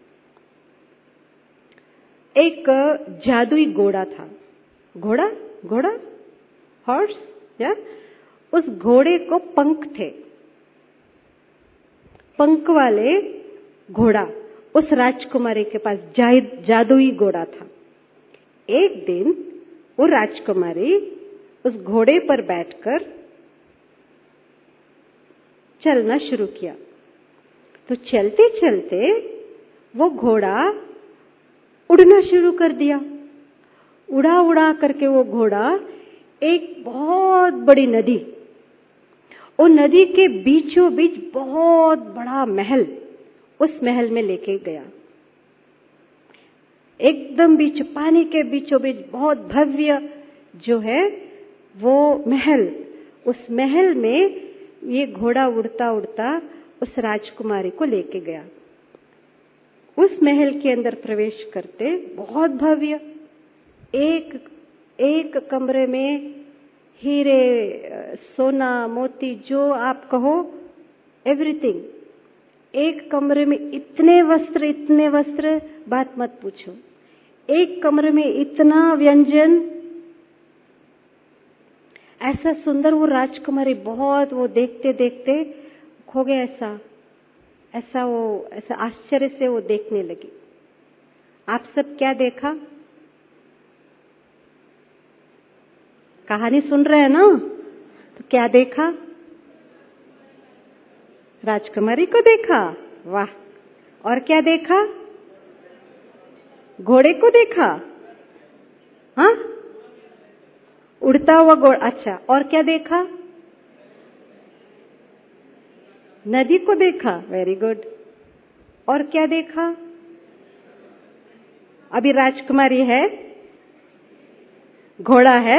एक जादुई घोड़ा था। घोड़ा, घोड़ा, हॉर्स, या उस घोड़े को पंख थे। पंख वाले घोड़ा उस राजकुमारी के पास जादुई घोड़ा था। एक दिन वो राजकुमारी उस घोड़े पर बैठकर चलना शुरू किया। तो चलते चलते वो घोड़ा उड़ना शुरू कर दिया। उड़ा उड़ा करके वो घोड़ा एक बहुत बड़ी नदी, और नदी के बीचों बीच बहुत बड़ा महल, उस महल में लेके गया। एकदम बीच पानी के बीचों बीच बहुत भव्य जो है वो महल, उस महल में ये घोड़ा उड़ता उड़ता उस राजकुमारी को लेके गया। उस महल के अंदर प्रवेश करते बहुत भव्य, एक कमरे में हीरे, सोना, मोती, जो आप कहो एवरीथिंग। एक कमरे में इतने वस्त्र, बात मत पूछो। एक कमरे में इतना व्यंजन, ऐसा सुंदर। वो राजकुमारी बहुत, वो देखते देखते खो गया, ऐसा आश्चर्य से वो देखने लगी। आप सब क्या देखा? कहानी सुन रहे हैं ना? तो क्या देखा? राजकुमारी को देखा, वाह। और क्या देखा? घोड़े को देखा, हाँ, उड़ता हुआ घोड़ा। अच्छा, और क्या देखा? नदी को देखा, वेरी गुड। और क्या देखा? अभी राजकुमारी है, घोड़ा है,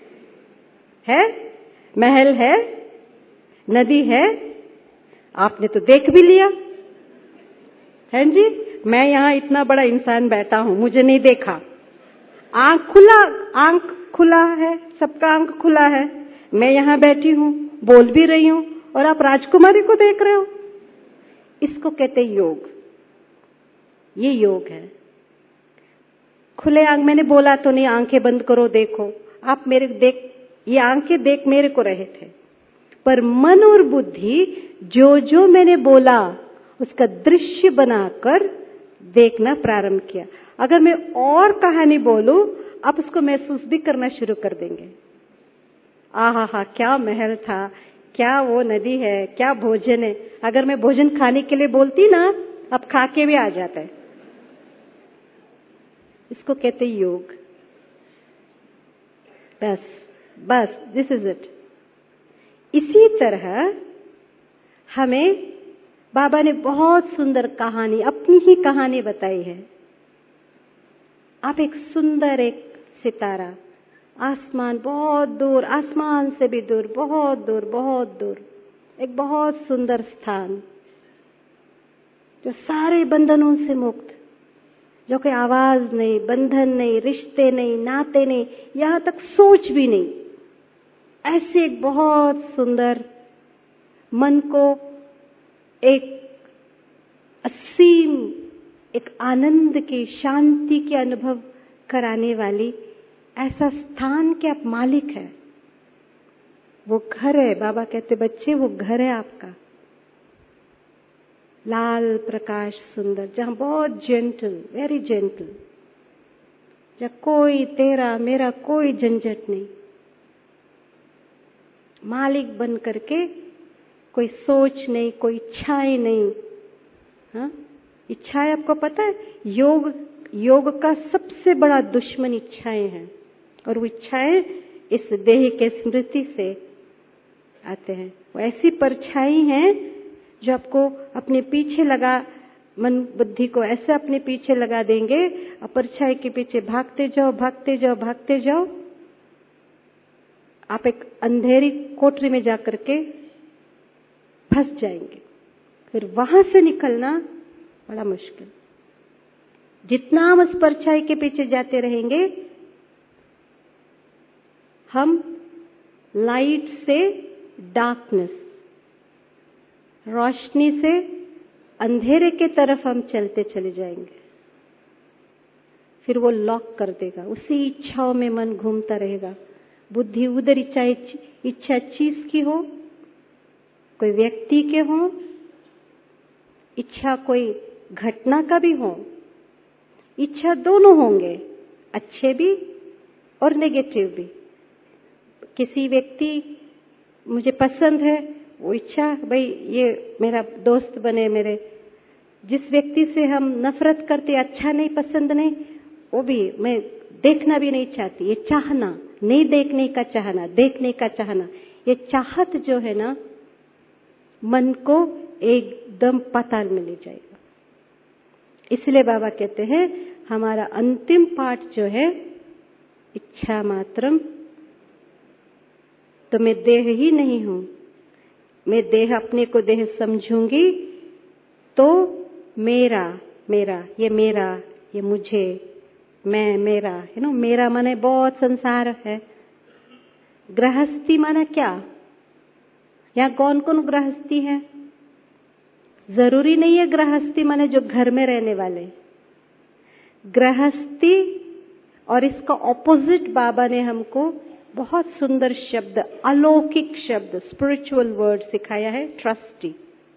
महल है, नदी है, आपने तो देख भी लिया है जी। मैं यहाँ इतना बड़ा इंसान बैठा हूँ, मुझे नहीं देखा। आंख खुला है, सबका आंख खुला है। मैं यहाँ बैठी हूँ, बोल भी रही हूँ, और आप राजकुमारी को देख रहे हो। इसको कहते योग। ये योग है। खुले आंख, मैंने बोला तो नहीं आंखें बंद करो देखो, आप ये आंखें देख मेरे को रहे थे, पर मन और बुद्धि जो मैंने बोला उसका दृश्य बनाकर देखना प्रारंभ किया। अगर मैं और कहानी बोलूं, आप उसको महसूस भी करना शुरू कर देंगे। आहा, क्या महल था, क्या वो नदी है, क्या भोजन है। अगर मैं भोजन खाने के लिए बोलती ना, अब खा के भी आ जाता है। इसको कहते योग। बस दिस इज इट। इसी तरह हमें बाबा ने बहुत सुंदर कहानी, अपनी ही कहानी बताई है। आप एक सुंदर एक सितारा, आसमान बहुत दूर, आसमान से भी दूर, बहुत दूर, बहुत दूर, एक बहुत सुंदर स्थान जो सारे बंधनों से मुक्त, जो कोई आवाज नहीं, बंधन नहीं, रिश्ते नहीं, नाते नहीं, यहां तक सोच भी नहीं। ऐसे एक बहुत सुंदर, मन को एक असीम, एक आनंद की, शांति के अनुभव कराने वाली ऐसा स्थान के आप मालिक है। वो घर है। बाबा कहते बच्चे वो घर है आपका, लाल प्रकाश सुंदर, जहां बहुत जेंटल, वेरी जेंटल, जहां कोई तेरा मेरा कोई झंझट नहीं, मालिक बन करके, कोई सोच नहीं, कोई इच्छाएं नहीं। हाँ, इच्छाएं आपको पता है, योग का सबसे बड़ा दुश्मन इच्छाएं हैं, और वो इच्छाएं इस देह के स्मृति से आते हैं। वो ऐसी परछाई हैं जो आपको अपने पीछे लगा, मन बुद्धि को ऐसे अपने पीछे लगा देंगे, और परछाई के पीछे भागते जाओ, भागते जाओ, भागते जाओ। आप एक अंधेरी कोठरी में जाकर के फंस जाएंगे। फिर वहां से निकलना बड़ा मुश्किल। जितना हम उस परछाई के पीछे जाते रहेंगे, हम लाइट से डार्कनेस, रोशनी से अंधेरे के तरफ हम चलते चले जाएंगे। फिर वो लॉक कर देगा, उसी इच्छाओं में मन घूमता रहेगा। बुद्धि उधर इच्छा चीज की हो, कोई व्यक्ति के हो, इच्छा कोई घटना का भी हो। इच्छा दोनों होंगे, अच्छे भी और नेगेटिव भी। किसी व्यक्ति मुझे पसंद है, वो इच्छा, भाई ये मेरा दोस्त बने, मेरे जिस व्यक्ति से हम नफरत करते, अच्छा नहीं, पसंद नहीं, वो भी मैं देखना भी नहीं चाहती। ये चाहना, नहीं देखने का चाहना, देखने का चाहना, ये चाहत जो है ना, मन को एकदम पाताल में ले जाएगा। इसलिए बाबा कहते हैं हमारा अंतिम पाठ जो है, इच्छा मात्रम, तो मैं देह ही नहीं हूं। मैं देह, अपने को देह समझूंगी तो मेरा, मेरा, ये मुझे, मैं, मेरा, है ना। मेरा माने बहुत संसार है। गृहस्थी माना क्या? यहाँ कौन कौन गृहस्थी है? जरूरी नहीं है गृहस्थी माने जो घर में रहने वाले। गृहस्थी और इसका ऑपोजिट बाबा ने हमको बहुत सुंदर शब्द, अलौकिक शब्द, स्पिरिचुअल वर्ड सिखाया है, ट्रस्टी।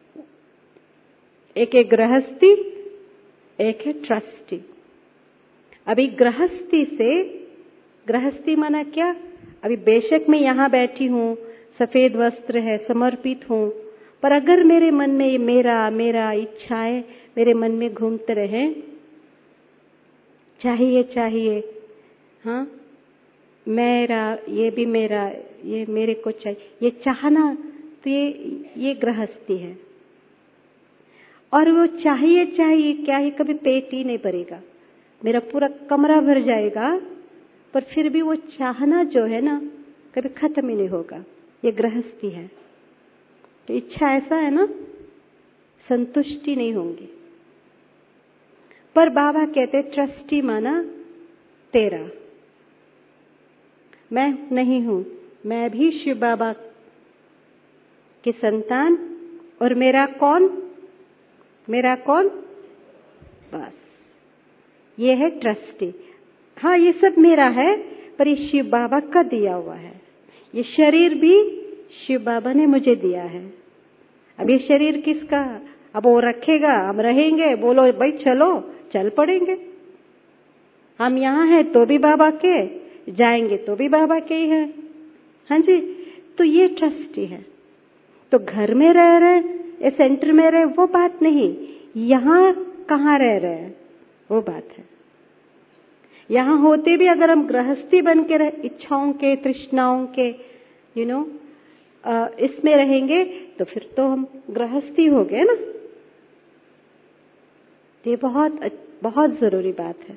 एक है गृहस्थी, एक है ट्रस्टी। अभी गृहस्थी से, गृहस्थी माना क्या? अभी बेशक मैं यहां बैठी हूं, सफेद वस्त्र है, समर्पित हूं, पर अगर मेरे मन में ये मेरा, मेरा इच्छाएं मेरे मन में घूमते रहे, चाहिए चाहिए, हाँ मेरा, ये भी मेरा, ये मेरे को चाहिए, ये चाहना, तो ये गृहस्थी है। और वो चाहिए चाहिए क्या ही, कभी पेट ही नहीं भरेगा, मेरा पूरा कमरा भर जाएगा, पर फिर भी वो चाहना जो है ना, कभी खत्म ही नहीं होगा। ये गृहस्थी है। तो इच्छा ऐसा है ना, संतुष्टि नहीं होंगी। पर बाबा कहते ट्रस्टी माना तेरा, मैं नहीं हूं, मैं भी शिव बाबा की संतान, और मेरा कौन? मेरा कौन? बस ये है ट्रस्टी। हाँ ये सब मेरा है, पर ये शिव बाबा का दिया हुआ है। ये शरीर भी शिव बाबा ने मुझे दिया है। अब ये शरीर किसका? अब वो रखेगा, हम रहेंगे, बोलो भाई चलो, चल पड़ेंगे। हम यहाँ हैं तो भी बाबा के, जाएंगे तो भी बाबा के ही है। हाँ जी, तो ये ट्रस्टी है। तो घर में रह रहे, सेंटर में रहे, वो बात नहीं, यहाँ कहाँ रह रहे हैं वो बात है। यहाँ होते भी अगर हम गृहस्थी बन के रहे, इच्छाओं के, तृष्णाओं के, इसमें रहेंगे, तो फिर तो हम गृहस्थी हो गए ना। ये बहुत बहुत जरूरी बात है।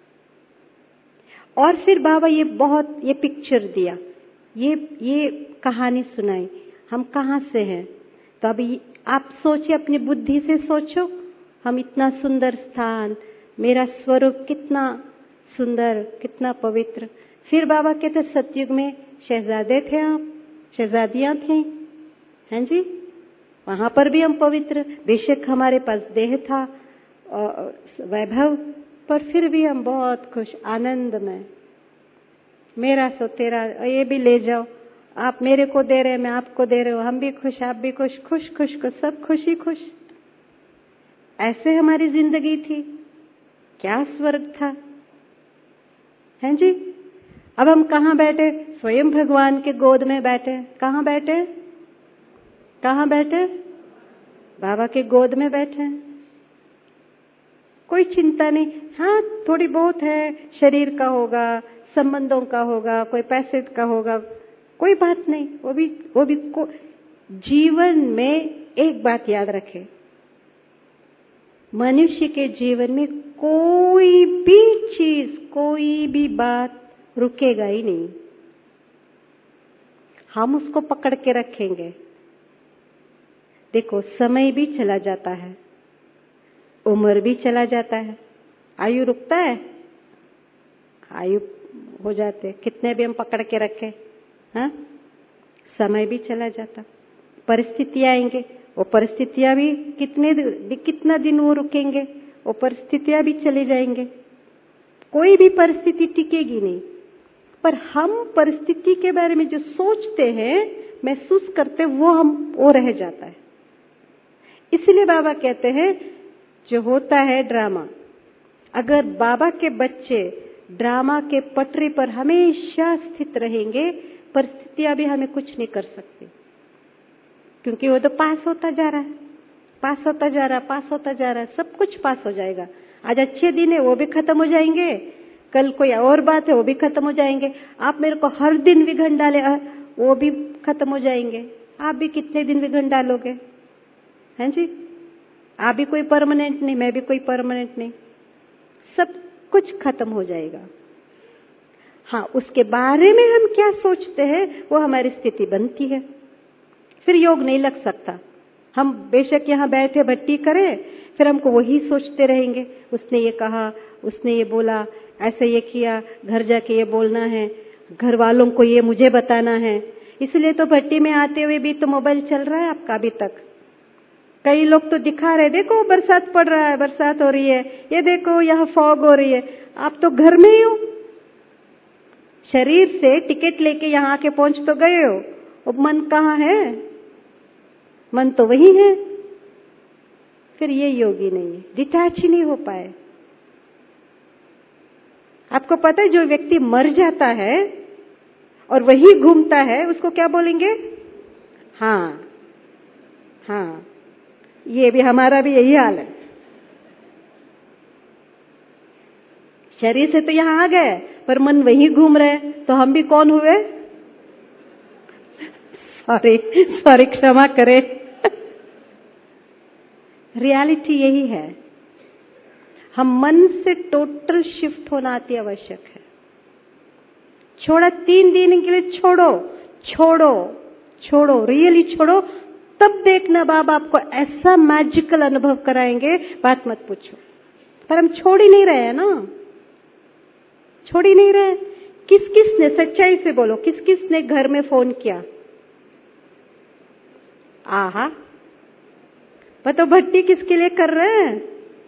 और फिर बाबा ये पिक्चर दिया, ये कहानी सुनाई, हम कहाँ से हैं। तो अभी आप सोचिए, अपनी बुद्धि से सोचो, हम इतना सुंदर स्थान, मेरा स्वरूप कितना सुंदर, कितना पवित्र। फिर बाबा कहते सतयुग में शहजादे थे आप, शहजादियां थी, हैं जी, वहां पर भी हम पवित्र, बेशक हमारे पास देह था वैभव, पर फिर भी हम बहुत खुश, आनंद में, मेरा सो तेरा, ये भी ले जाओ, आप मेरे को दे रहे, मैं आपको दे रहे हो, हम भी खुश, आप भी खुश, खुश खुश को सब खुशी खुश। ऐसे हमारी जिंदगी थी, क्या स्वर्ग था, हैं जी। अब हम कहाँ बैठे? स्वयं भगवान के गोद में बैठे। कहाँ बैठे? कहाँ बैठे? बाबा के गोद में बैठे। कोई चिंता नहीं। हाँ थोड़ी बहुत है, शरीर का होगा, संबंधों का होगा, कोई पैसे का होगा, कोई बात नहीं, वो भी जीवन में एक बात याद रखे, मनुष्य के जीवन में कोई भी चीज, कोई भी बात रुकेगा ही नहीं। हम उसको पकड़ के रखेंगे। देखो समय भी चला जाता है, उम्र भी चला जाता है, आयु रुकता है? आयु हो जाते, कितने भी हम पकड़ के रखें, हाँ समय भी चला जाता। परिस्थितियां आएंगे, वो परिस्थितियां भी कितना दिन वो रुकेंगे, वो परिस्थितियां भी चले जाएंगे। कोई भी परिस्थिति टिकेगी नहीं। पर हम परिस्थिति के बारे में जो सोचते हैं, महसूस करते हैं, वो रह जाता है। इसलिए बाबा कहते हैं जो होता है ड्रामा, अगर बाबा के बच्चे ड्रामा के पटरी पर हमेशा स्थित रहेंगे, परिस्थितियां भी हमें कुछ नहीं कर सकती। क्योंकि वो तो पास होता जा रहा है, पास होता जा रहा है, पास होता जा रहा है, सब कुछ पास हो जाएगा। आज अच्छे दिन है वो भी खत्म हो जाएंगे, कल कोई और बात है वो भी खत्म हो जाएंगे। आप मेरे को हर दिन विघन डाले वो भी खत्म हो जाएंगे। आप भी कितने दिन विघन डालोगे, हैं जी? आप भी कोई परमानेंट नहीं, मैं भी कोई परमानेंट नहीं, सब कुछ खत्म हो जाएगा। हाँ, उसके बारे में हम क्या सोचते हैं वो हमारी स्थिति बनती है। फिर योग नहीं लग सकता। हम बेशक यहाँ बैठे भट्टी करें, फिर हमको वही सोचते रहेंगे, उसने ये कहा, उसने ये बोला, ऐसे ये किया, घर जाके ये बोलना है, घर वालों को ये मुझे बताना है। इसलिए तो भट्टी में आते हुए भी तो मोबाइल चल रहा है आपका अभी तक। कई लोग तो दिखा रहे, देखो बरसात पड़ रहा है, बरसात हो रही है, ये देखो यहाँ फॉग हो रही है। आप तो घर में ही हो, शरीर से टिकट लेके यहाँ आके पहुंच तो गए हो, अब मन कहाँ है? मन तो वही है। फिर ये योगी नहीं है, डिटैच ही नहीं हो पाए। आपको पता है जो व्यक्ति मर जाता है और वही घूमता है उसको क्या बोलेंगे? हाँ हाँ, ये भी हमारा भी यही हाल है। शरीर से तो यहाँ आ गए पर मन वही घूम रहे, तो हम भी कौन हुए? सॉरी क्षमा करें। रियलिटी यही है, हम मन से टोटल शिफ्ट होना अति आवश्यक है। छोड़ा 3 दिन के लिए, छोड़ो छोड़ो छोड़ो, रियली छोड़ो, तब देखना बाबा आपको ऐसा मैजिकल अनुभव कराएंगे, बात मत पूछो। पर हम छोड़ ही नहीं रहे हैं ना, छोड़ ही नहीं रहे। किस किस ने, सच्चाई से बोलो, किस किस ने घर में फोन किया? आहा, तो भट्टी किसके लिए कर रहे हैं?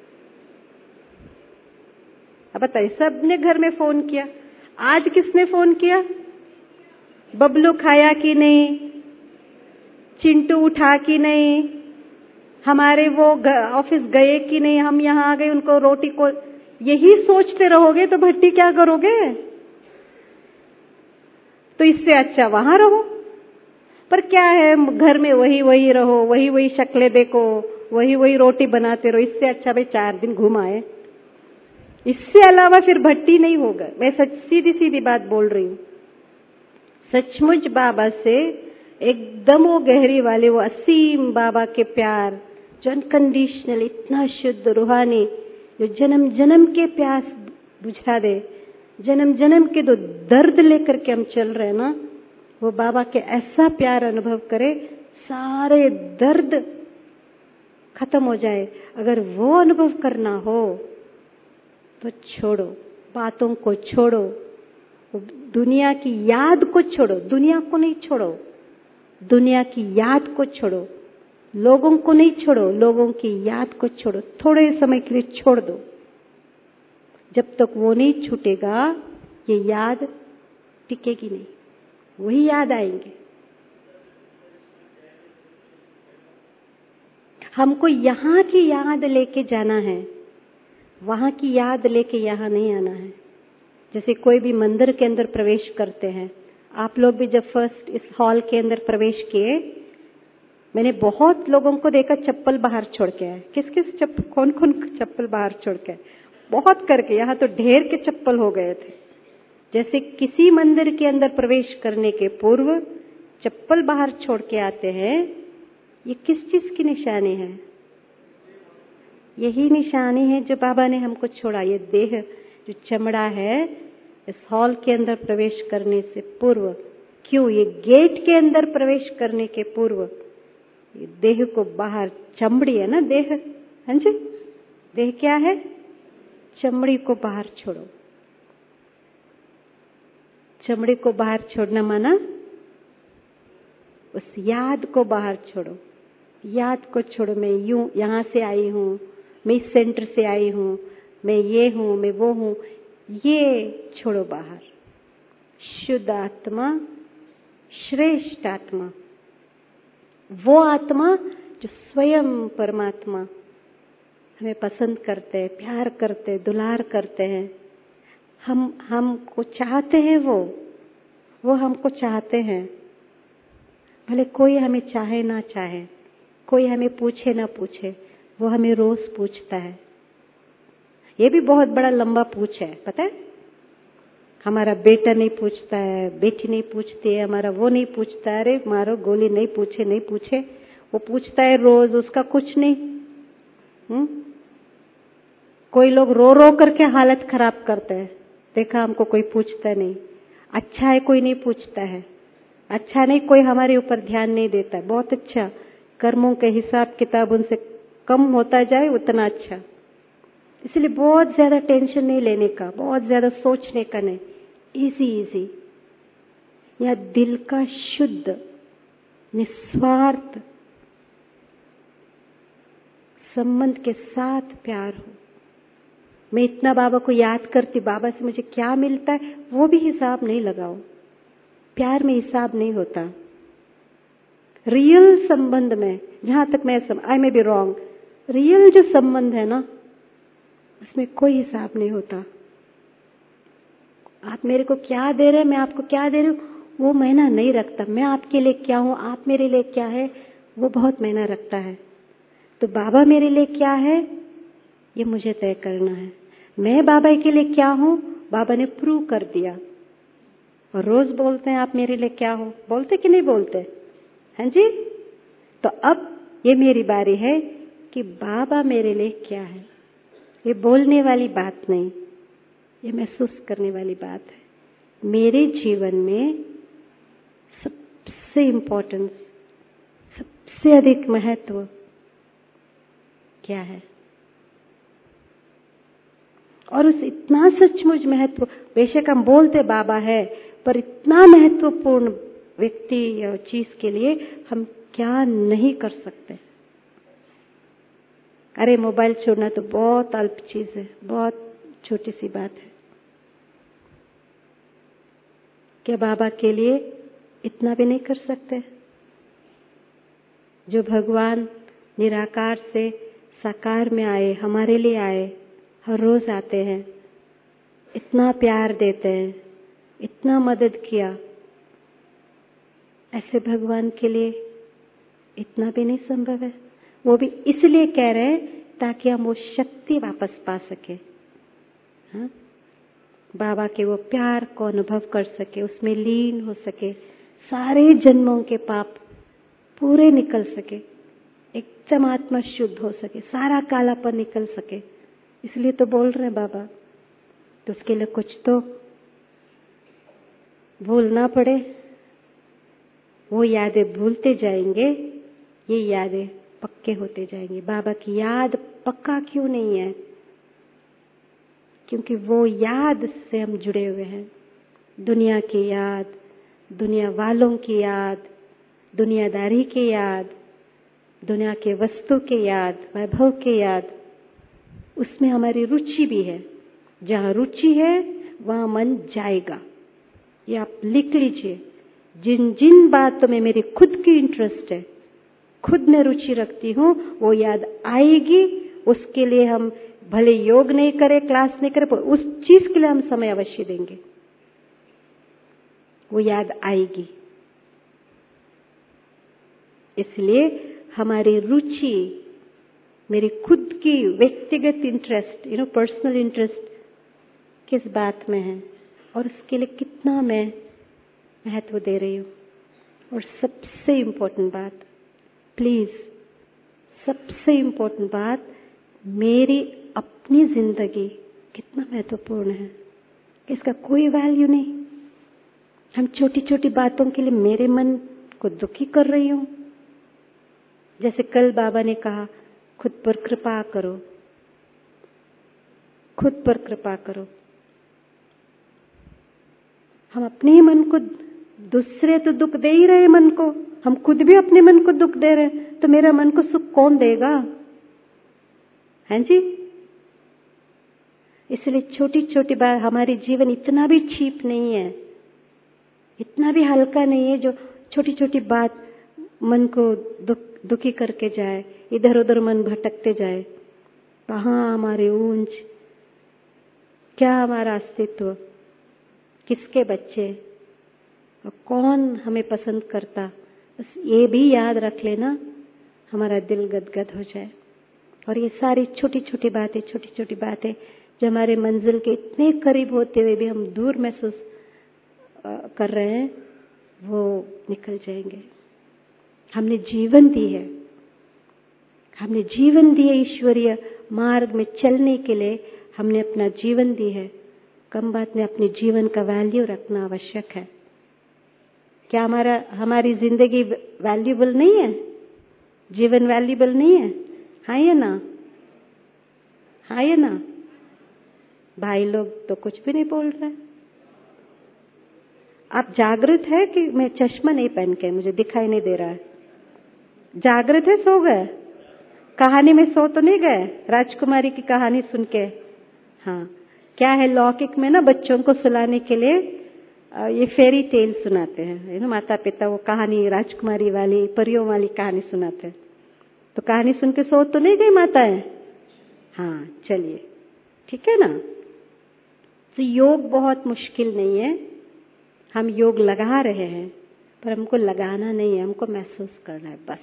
अब बताइए, सबने घर में फोन किया। आज किसने फोन किया? बबलू खाया कि नहीं, चिंटू उठा कि नहीं, हमारे वो ऑफिस गए कि नहीं, हम यहाँ आ गए उनको रोटी को, यही सोचते रहोगे तो भट्टी क्या करोगे? तो इससे अच्छा वहां रहो। पर क्या है, घर में वही वही रहो, वही वही शक्लें देखो, वही वही रोटी बनाते रहो। इससे अच्छा भाई 4 दिन घूम आए, इससे अलावा फिर भट्टी नहीं होगा। मैं सीधी सीधी बात बोल रही हूँ। सचमुच बाबा से एकदम वो गहरी वाले, वो असीम बाबा के प्यार, जो अनकंडीशनल, इतना शुद्ध रूहानी, जो जन्म जन्म के प्यास बुझा दे, जन्म जन्म के जो दर्द लेकर के हम चल रहे हैं ना, वो बाबा के ऐसा प्यार अनुभव करे, सारे दर्द खत्म हो जाए। अगर वो अनुभव करना हो तो छोड़ो, बातों को छोड़ो, दुनिया की याद को छोड़ो। दुनिया को नहीं छोड़ो, दुनिया की याद को छोड़ो, लोगों को नहीं छोड़ो, लोगों की याद को छोड़ो। थोड़े समय के लिए छोड़ दो। जब तक वो नहीं छूटेगा ये याद टिकेगी नहीं, वही याद आएंगे। हमको यहाँ की याद लेके जाना है, वहां की याद लेके यहाँ नहीं आना है। जैसे कोई भी मंदिर के अंदर प्रवेश करते हैं, आप लोग भी जब फर्स्ट इस हॉल के अंदर प्रवेश किए, मैंने बहुत लोगों को देखा चप्पल बाहर छोड़ के आए। किस किस कौन कौन चप्पल बाहर छोड़ के आए? बहुत करके, यहाँ तो ढेर के चप्पल हो गए थे। जैसे किसी मंदिर के अंदर प्रवेश करने के पूर्व चप्पल बाहर छोड़ के आते हैं, ये किस चीज की निशानी है? यही निशानी है जो बाबा ने हमको छोड़ा। ये देह जो चमड़ा है, इस हॉल के अंदर प्रवेश करने से पूर्व, क्यों ये गेट के अंदर प्रवेश करने के पूर्व ये देह को बाहर, चमड़ी है ना देह, हाँ जी, देह क्या है? चमड़ी को बाहर छोड़ो। चमड़ी को बाहर छोड़ना माना उस याद को बाहर छोड़ो। याद को छोड़ो, मैं यूं यहां से आई हूं, मैं इस सेंटर से आई हूं, मैं ये हूं, मैं वो हूं, ये छोड़ो बाहर। शुद्ध आत्मा, श्रेष्ठ आत्मा, वो आत्मा जो स्वयं परमात्मा हमें पसंद करते हैं, प्यार करते हैं, दुलार करते हैं, हमको चाहते हैं, वो हमको चाहते हैं। भले कोई हमें चाहे ना चाहे, कोई हमें पूछे ना पूछे, वो हमें रोज पूछता है। ये भी बहुत बड़ा लंबा पूछ है, पता है? हमारा बेटा नहीं पूछता है, बेटी नहीं पूछती है, हमारा वो नहीं पूछता है, अरे मारो गोली, नहीं पूछे, वो पूछता है रोज, उसका कुछ नहीं। कोई लोग रो रो करके हालत खराब करते हैं, देखा हमको कोई पूछता नहीं। अच्छा है कोई नहीं पूछता है, अच्छा नहीं कोई हमारे ऊपर ध्यान नहीं देता, बहुत अच्छा। कर्मों के हिसाब किताब उनसे कम होता जाए उतना अच्छा। इसलिए बहुत ज्यादा टेंशन नहीं लेने का, बहुत ज्यादा सोचने का नहीं, इजी या दिल का शुद्ध निस्वार्थ संबंध के साथ प्यार हो। मैं इतना बाबा को याद करती, बाबा से मुझे क्या मिलता है वो भी हिसाब नहीं लगाओ। प्यार में हिसाब नहीं होता। रियल संबंध में, जहां तक मैं I may be wrong, real जो संबंध है ना, उसमें कोई हिसाब नहीं होता। आप मेरे को क्या दे रहे हैं, मैं आपको क्या दे रही हूँ, वो मायना नहीं रखता। मैं आपके लिए क्या हूँ, आप मेरे लिए क्या है, वो बहुत मायना रखता है। तो बाबा मेरे लिए क्या है, ये मुझे तय करना है। मैं बाबा के लिए क्या हूँ, बाबा ने प्रूव कर दिया। और रोज बोलते हैं आप मेरे लिए क्या हो, बोलते कि नहीं बोलते? हैं जी? तो अब ये मेरी बारी है कि बाबा मेरे लिए क्या है। ये बोलने वाली बात नहीं, ये महसूस करने वाली बात है। मेरे जीवन में सबसे इम्पोर्टेंस, सबसे अधिक महत्व क्या है? और उस इतना सचमुच महत्व, बेशक हम बोलते बाबा है, पर इतना महत्वपूर्ण व्यक्ति या चीज के लिए हम क्या नहीं कर सकते। अरे मोबाइल छोड़ना तो बहुत अल्प चीज है, बहुत छोटी सी बात है। क्या बाबा के लिए इतना भी नहीं कर सकते? जो भगवान निराकार से साकार में आए, हमारे लिए आए, हर रोज आते हैं, इतना प्यार देते हैं, इतना मदद किया, ऐसे भगवान के लिए इतना भी नहीं संभव है? वो भी इसलिए कह रहे हैं ताकि हम वो शक्ति वापस पा सके। हाँ? बाबा के वो प्यार को अनुभव कर सके, उसमें लीन हो सके, सारे जन्मों के पाप पूरे निकल सके, एकदम आत्मा शुद्ध हो सके, सारा कालापन निकल सके। इसलिए तो बोल रहे हैं बाबा। तो उसके लिए कुछ तो भूलना पड़े। वो यादें भूलते जाएंगे, ये यादें पक्के होते जाएंगे। बाबा की याद पक्का क्यों नहीं है? क्योंकि वो याद से हम जुड़े हुए हैं। दुनिया की याद, दुनिया वालों की याद, दुनियादारी की याद, दुनिया के वस्तु की याद, वैभव की याद, उसमें हमारी रुचि भी है। जहां रुचि है वहां मन जाएगा। ये आप लिख लीजिए। जिन जिन बातों में मेरी खुद की इंटरेस्ट है, खुद में रुचि रखती हूँ, वो याद आएगी। उसके लिए हम भले योग नहीं करें, क्लास नहीं करें, पर उस चीज के लिए हम समय अवश्य देंगे। वो याद आएगी। इसलिए हमारी रुचि, मेरी खुद की व्यक्तिगत इंटरेस्ट, पर्सनल इंटरेस्ट किस बात में है और उसके लिए कितना मैं महत्व दे रही हूँ। और सबसे इम्पोर्टेंट बात, प्लीज, सबसे इम्पोर्टेंट बात, मेरी अपनी जिंदगी कितना महत्वपूर्ण है, इसका कोई वैल्यू नहीं। हम छोटी छोटी बातों के लिए मेरे मन को दुखी कर रही हूँ। जैसे कल बाबा ने कहा, खुद पर कृपा करो, खुद पर कृपा करो। हम अपने ही मन को, दूसरे तो दुख दे ही रहे मन को, हम खुद भी अपने मन को दुख दे रहे, तो मेरा मन को सुख कौन देगा? हैं जी? इसलिए छोटी छोटी बात, हमारी जीवन इतना भी चीप नहीं है, इतना भी हल्का नहीं है जो छोटी छोटी बात मन को दुखी करके जाए, इधर उधर मन भटकते जाए। कहाँ हमारी ऊंच, क्या हमारा अस्तित्व, किसके बच्चे, और कौन हमें पसंद करता, बस ये भी याद रख लेना, हमारा दिल गदगद हो जाए। और ये सारी छोटी छोटी बातें जो हमारे मंजिल के इतने करीब होते हुए भी हम दूर महसूस कर रहे हैं, वो निकल जाएंगे। हमने जीवन दी है, हमने जीवन दी है ईश्वरीय मार्ग में चलने के लिए, हमने अपना जीवन दी है। कम बात में अपने जीवन का वैल्यू रखना आवश्यक है। क्या हमारी जिंदगी वैल्यूबल नहीं है? जीवन वैल्यूबल नहीं है? हाँ या ना? हाँ या ना? भाई लोग तो कुछ भी नहीं बोल रहे। आप जागृत है कि मैं चश्मा नहीं पहन के, मुझे दिखाई नहीं दे रहा है? जागृत है, सो गए? कहानी में सो तो नहीं गए? राजकुमारी की कहानी सुन के? हाँ, क्या है लौकिक में ना, बच्चों को सुलाने के लिए ये फेरी टेल सुनाते हैं, माता पिता वो कहानी राजकुमारी वाली, परियों वाली कहानी सुनाते हैं। तो कहानी सुन के सो तो नहीं गई माताएं? हाँ, चलिए, ठीक है ना। तो योग बहुत मुश्किल नहीं है, हम योग लगा रहे हैं, पर हमको लगाना नहीं है, हमको महसूस करना है बस।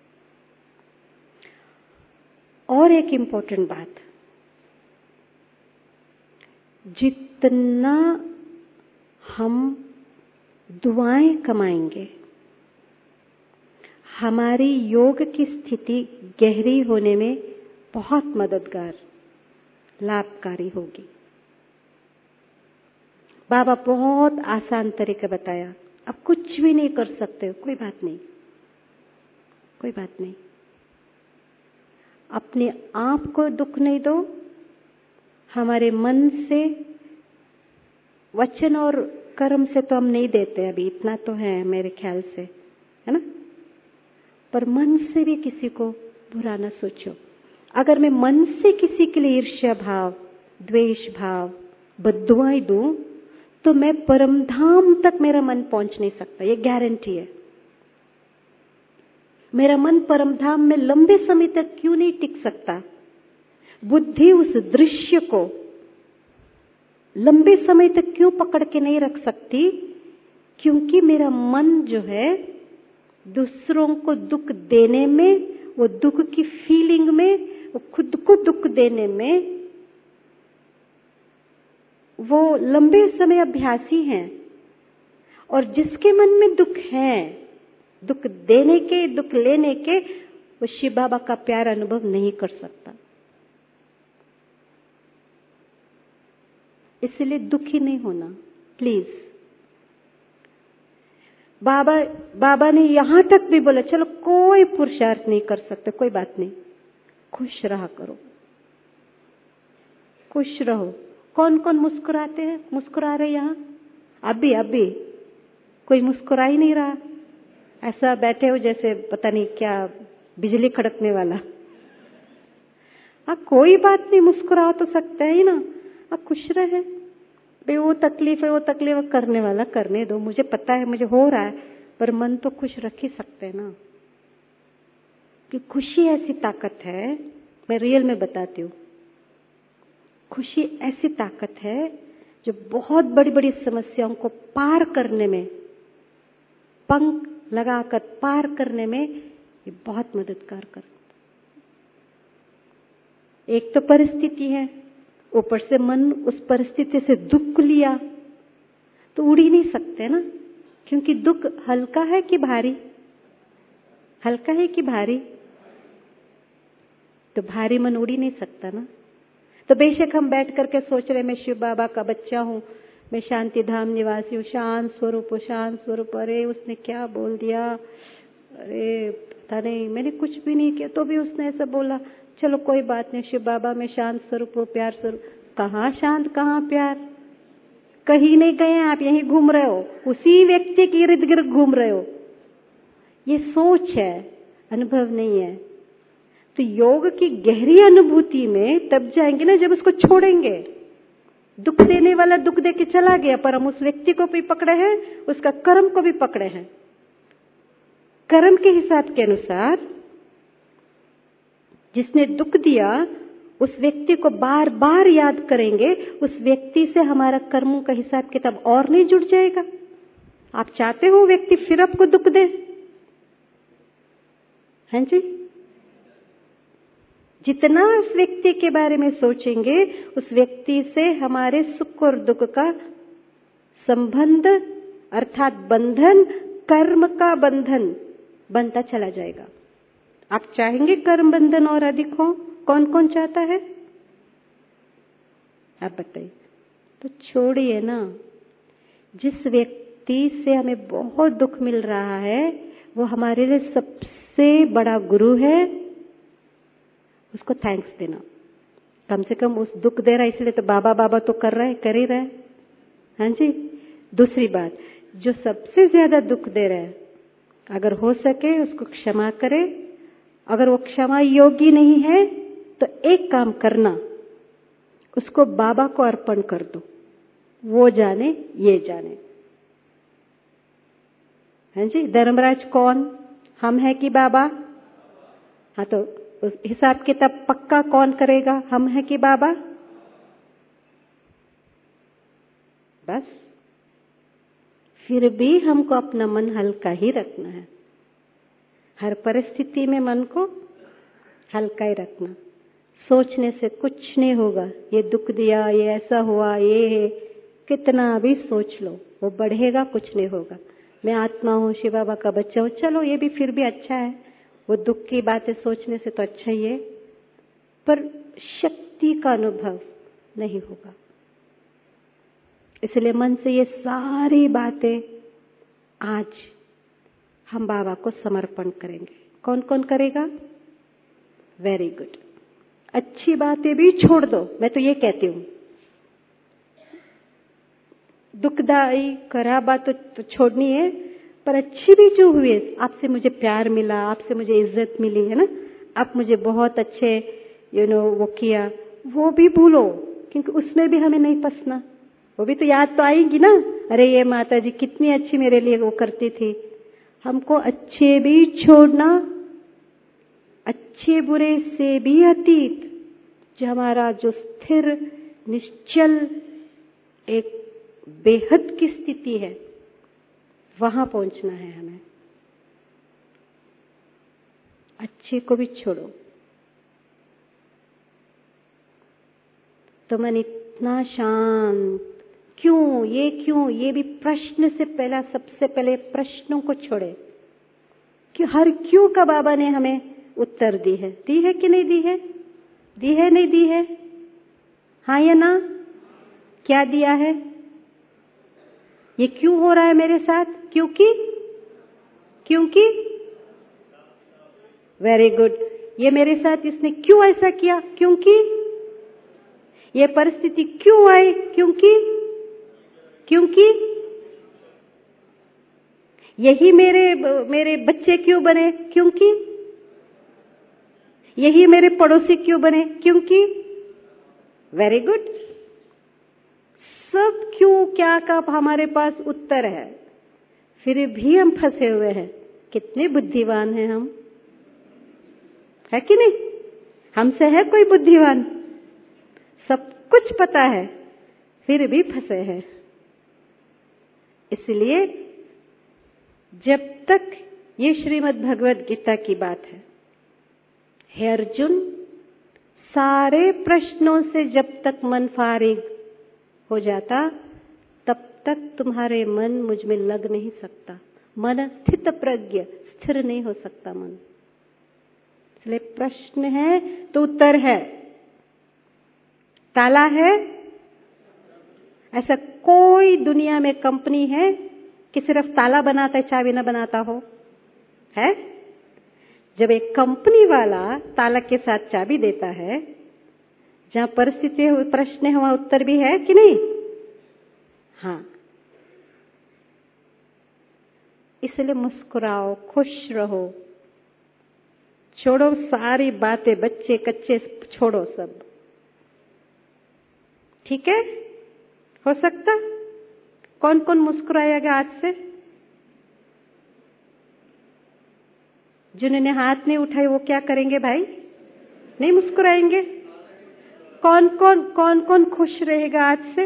और एक इम्पोर्टेंट बात, जितना हम दुआएं कमाएंगे, हमारी योग की स्थिति गहरी होने में बहुत मददगार, लाभकारी होगी। बाबा बहुत आसान तरीका बताया। अब कुछ भी नहीं कर सकते हो, कोई बात नहीं, कोई बात नहीं। अपने आप को दुख नहीं दो। हमारे मन से, वचन और कर्म से तो हम नहीं देते, अभी इतना तो है मेरे ख्याल से, है ना। पर मन से भी किसी को बुरा ना सोचो। अगर मैं मन से किसी के लिए ईर्ष्या भाव, द्वेष भाव, बद्दुआएं दूं, तो मैं परम धाम तक मेरा मन पहुंच नहीं सकता, ये गारंटी है। मेरा मन परम धाम में लंबे समय तक क्यों नहीं टिक सकता? बुद्धि उस दृश्य को लंबे समय तक क्यों पकड़ के नहीं रख सकती? क्योंकि मेरा मन जो है दूसरों को दुख देने में, वो दुख की फीलिंग में, वो खुद को दुख देने में, वो लंबे समय अभ्यासी हैं। और जिसके मन में दुख है, दुख देने के, दुख लेने के, वो शिव बाबा का प्यार अनुभव नहीं कर सकता। इसलिए दुखी नहीं होना प्लीज। बाबा ने यहां तक भी बोला, चलो कोई पुरुषार्थ नहीं कर सकते, कोई बात नहीं, खुश रहा करो, खुश रहो। कौन कौन मुस्कुराते हैं? मुस्कुरा रहे यहाँ? अभी कोई मुस्कुरा ही नहीं रहा, ऐसा बैठे हो जैसे पता नहीं क्या बिजली कड़कने वाला। कोई बात नहीं, मुस्कुरा तो सकते हैं ही ना। आप खुश रहे भाई, वो तकलीफ है, वो तकलीफ करने वाला करने दो, मुझे पता है मुझे हो रहा है, पर मन तो खुश रख ही सकते हैं ना। कि खुशी ऐसी ताकत है, मैं रियल में बताती हूँ, खुशी ऐसी ताकत है जो बहुत बड़ी बड़ी समस्याओं को पार करने में, पंख लगाकर पार करने में ये बहुत मददगार कर। एक तो परिस्थिति है, ऊपर से मन उस परिस्थिति से दुख लिया तो उड़ ही नहीं सकते ना। क्योंकि दुख हल्का है कि भारी? हल्का है कि भारी? तो भारी मन उड़ ही नहीं सकता ना। तो बेशक हम बैठ करके सोच रहे मैं शिव बाबा का बच्चा हूँ, मैं शांति धाम निवासी हूँ, शांत स्वरूप। अरे उसने क्या बोल दिया, अरे पता नहीं, मैंने कुछ भी नहीं किया तो भी उसने ऐसा बोला, चलो कोई बात नहीं, शिव बाबा में शांत स्वरूप हूँ, प्यार स्वरूप। कहाँ शांत, कहाँ प्यार? कहीं नहीं गए आप, यहीं घूम रहे हो, उसी व्यक्ति के इर्द गिर्द घूम रहे हो। ये सोच है, अनुभव नहीं है। तो योग की गहरी अनुभूति में तब जाएंगे ना जब उसको छोड़ेंगे। दुख देने वाला दुख दे के चला गया, पर हम उस व्यक्ति को भी पकड़े हैं, उसका कर्म को भी पकड़े हैं। कर्म के हिसाब के अनुसार जिसने दुख दिया उस व्यक्ति को बार बार याद करेंगे, उस व्यक्ति से हमारा कर्मों का हिसाब किताब और नहीं जुड़ जाएगा? आप चाहते हो व्यक्ति फिर आपको दुख दे? हैं जी? जितना उस व्यक्ति के बारे में सोचेंगे, उस व्यक्ति से हमारे सुख और दुख का संबंध अर्थात बंधन, कर्म का बंधन बनता चला जाएगा। आप चाहेंगे कर्म बंधन और अधिक हो? कौन कौन चाहता है? आप बताइए। तो छोड़िए ना। जिस व्यक्ति से हमें बहुत दुख मिल रहा है, वो हमारे लिए सबसे बड़ा गुरु है। उसको थैंक्स देना। कम से कम उस दुख दे रहा है, इसलिए तो बाबा बाबा तो कर रहा है, कर ही रहा है। हाँ जी। दूसरी बात, जो सबसे ज्यादा दुख दे रहा है, अगर हो सके उसको क्षमा करे। अगर वो क्षमा योग्य नहीं है तो एक काम करना, उसको बाबा को अर्पण कर दो। वो जाने ये जाने। हैं जी। धर्मराज कौन? हम है कि बाबा? हाँ, तो उस हिसाब किताब पक्का कौन करेगा? हम है कि बाबा? बस। फिर भी हमको अपना मन हल्का ही रखना है। हर परिस्थिति में मन को हल्का ही रखना। सोचने से कुछ नहीं होगा। ये दुख दिया, ये ऐसा हुआ, ये है, कितना भी सोच लो, वो बढ़ेगा, कुछ नहीं होगा। मैं आत्मा हूँ, शिव बाबा का बच्चा हूँ, चलो ये भी फिर भी अच्छा है। वो दुख की बातें सोचने से तो अच्छा ही है, पर शक्ति का अनुभव नहीं होगा। इसलिए मन से ये सारी बातें आज हम बाबा को समर्पण करेंगे। कौन कौन करेगा? Very good. अच्छी बातें भी छोड़ दो। मैं तो ये कहती हूँ, दुखदायी खराब बात तो छोड़नी है, पर अच्छी भी जो हुई, आपसे मुझे प्यार मिला, आपसे मुझे इज्जत मिली है ना, आप मुझे बहुत अच्छे वो किया, वो भी भूलो, क्योंकि उसमें भी हमें नहीं फंसना। वो भी तो याद तो आएगी ना, अरे ये माता जी कितनी अच्छी मेरे लिए वो करती थी। हमको अच्छे भी छोड़ना, अच्छे बुरे से भी अतीत, जो हमारा जो स्थिर निश्चल एक बेहद की स्थिति है, वहां पहुंचना है हमें। अच्छे को भी छोड़ो। तो मन इतना शांत क्यों? ये भी प्रश्न से पहला, सबसे पहले प्रश्नों को छोड़े कि हर क्यों का बाबा ने हमें उत्तर दी है कि नहीं दी है? दी है नहीं दी है? हाँ या ना? क्या दिया है? ये क्यों हो रहा है मेरे साथ? क्योंकि वेरी गुड। ये मेरे साथ इसने क्यों ऐसा किया? क्योंकि ये परिस्थिति क्यों आई? क्योंकि यही मेरे बच्चे क्यों बने? क्योंकि यही मेरे पड़ोसी क्यों बने? क्योंकि वेरी गुड। सब क्यों क्या का हमारे पास उत्तर है, फिर भी हम फंसे हुए हैं। कितने बुद्धिमान हैं हम, है कि नहीं? हमसे है कोई बुद्धिमान? सब कुछ पता है, फिर भी फंसे हैं। इसलिए जब तक ये श्रीमद् भगवद गीता की बात है, हे अर्जुन, सारे प्रश्नों से जब तक मन फारिग हो जाता, तब तक तुम्हारे मन मुझ में लग नहीं सकता। मन स्थित प्रज्ञ, स्थिर नहीं हो सकता मन। इसलिए प्रश्न है तो उत्तर है, ताला है। ऐसा कोई दुनिया में कंपनी है कि सिर्फ ताला बनाता है, चाबी न बनाता हो? है? जब एक कंपनी वाला ताला के साथ चाबी देता है, जहां परिस्थिति प्रश्न है वहां उत्तर भी है कि नहीं? हाँ। इसलिए मुस्कुराओ, खुश रहो, छोड़ो सारी बातें, बच्चे कच्चे छोड़ो सब। ठीक है? हो सकता? कौन कौन मुस्कुराएगा आज से? जिन्होंने हाथ नहीं उठाए वो क्या करेंगे भाई? नहीं मुस्कुराएंगे? कौन कौन खुश रहेगा आज से?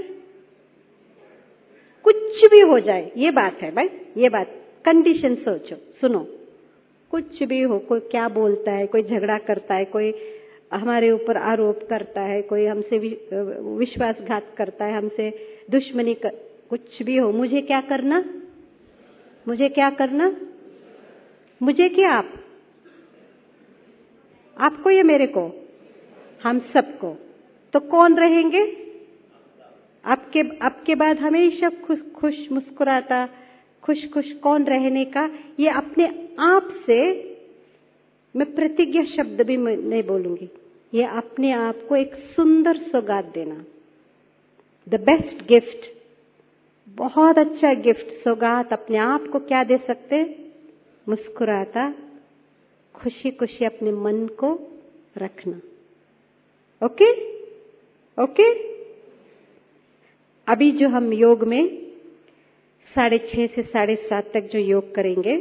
कुछ भी हो जाए, ये बात है भाई, ये बात, कंडीशन सोचो, सुनो। कुछ भी हो, कोई क्या बोलता है, कोई झगड़ा करता है, कोई हमारे ऊपर आरोप करता है, कोई हमसे विश्वासघात करता है, हमसे दुश्मनी कुछ भी हो, मुझे क्या करना? मुझे क्या करना? मुझे क्या आपको या मेरे को? हम सबको। तो कौन रहेंगे? आपके बाद हमेशा खुश मुस्कुराता, खुश कौन रहने का? ये अपने आप से, मैं प्रतिज्ञा शब्द भी नहीं बोलूंगी, ये अपने आप को एक सुंदर सौगात देना, द बेस्ट गिफ्ट, बहुत अच्छा गिफ्ट, सौगात अपने आप को क्या दे सकते? मुस्कुराता, खुशी अपने मन को रखना। ओके? ओके? अभी जो हम योग में 6:30 से 7:30 तक जो योग करेंगे,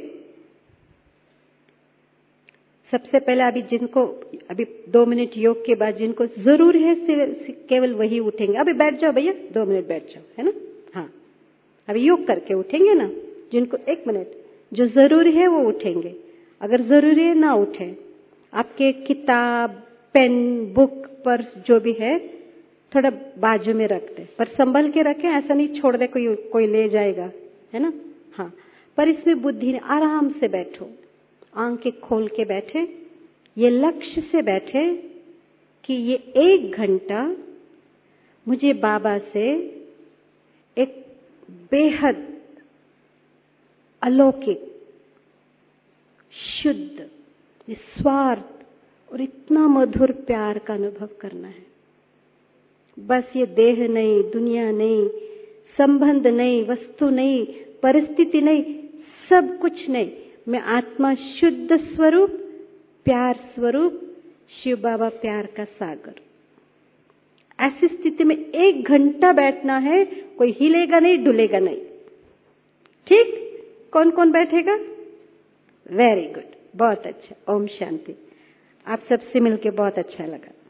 सबसे पहले अभी 2 मिनट योग के बाद जिनको जरूर है केवल वही उठेंगे। अभी बैठ जाओ भैया, 2 मिनट बैठ जाओ, है ना? हाँ, अभी योग करके उठेंगे ना। जिनको 1 मिनट, जो जरूरी है वो उठेंगे, अगर जरूरी है ना उठे। आपके किताब, पेन, बुक, पर्स जो भी है थोड़ा बाजू में रख दे, पर संभल के रखें, ऐसा नहीं छोड़ दे कोई ले जाएगा, है ना? हाँ, पर इसमें बुद्धि, आराम से बैठो, आंखें खोल के बैठे, ये लक्ष्य से बैठे कि ये 1 घंटा मुझे बाबा से एक बेहद अलौकिक, शुद्ध, निस्वार्थ और इतना मधुर प्यार का अनुभव करना है। बस ये देह नहीं, दुनिया नहीं, संबंध नहीं, वस्तु नहीं, परिस्थिति नहीं, सब कुछ नहीं, मैं आत्मा शुद्ध स्वरूप, प्यार स्वरूप, शिव बाबा प्यार का सागर। ऐसी स्थिति में 1 घंटा बैठना है, कोई हिलेगा नहीं, डुलेगा नहीं। ठीक? कौन कौन बैठेगा? वेरी गुड, बहुत अच्छा। ओम शांति। आप सबसे मिलके बहुत अच्छा लगा।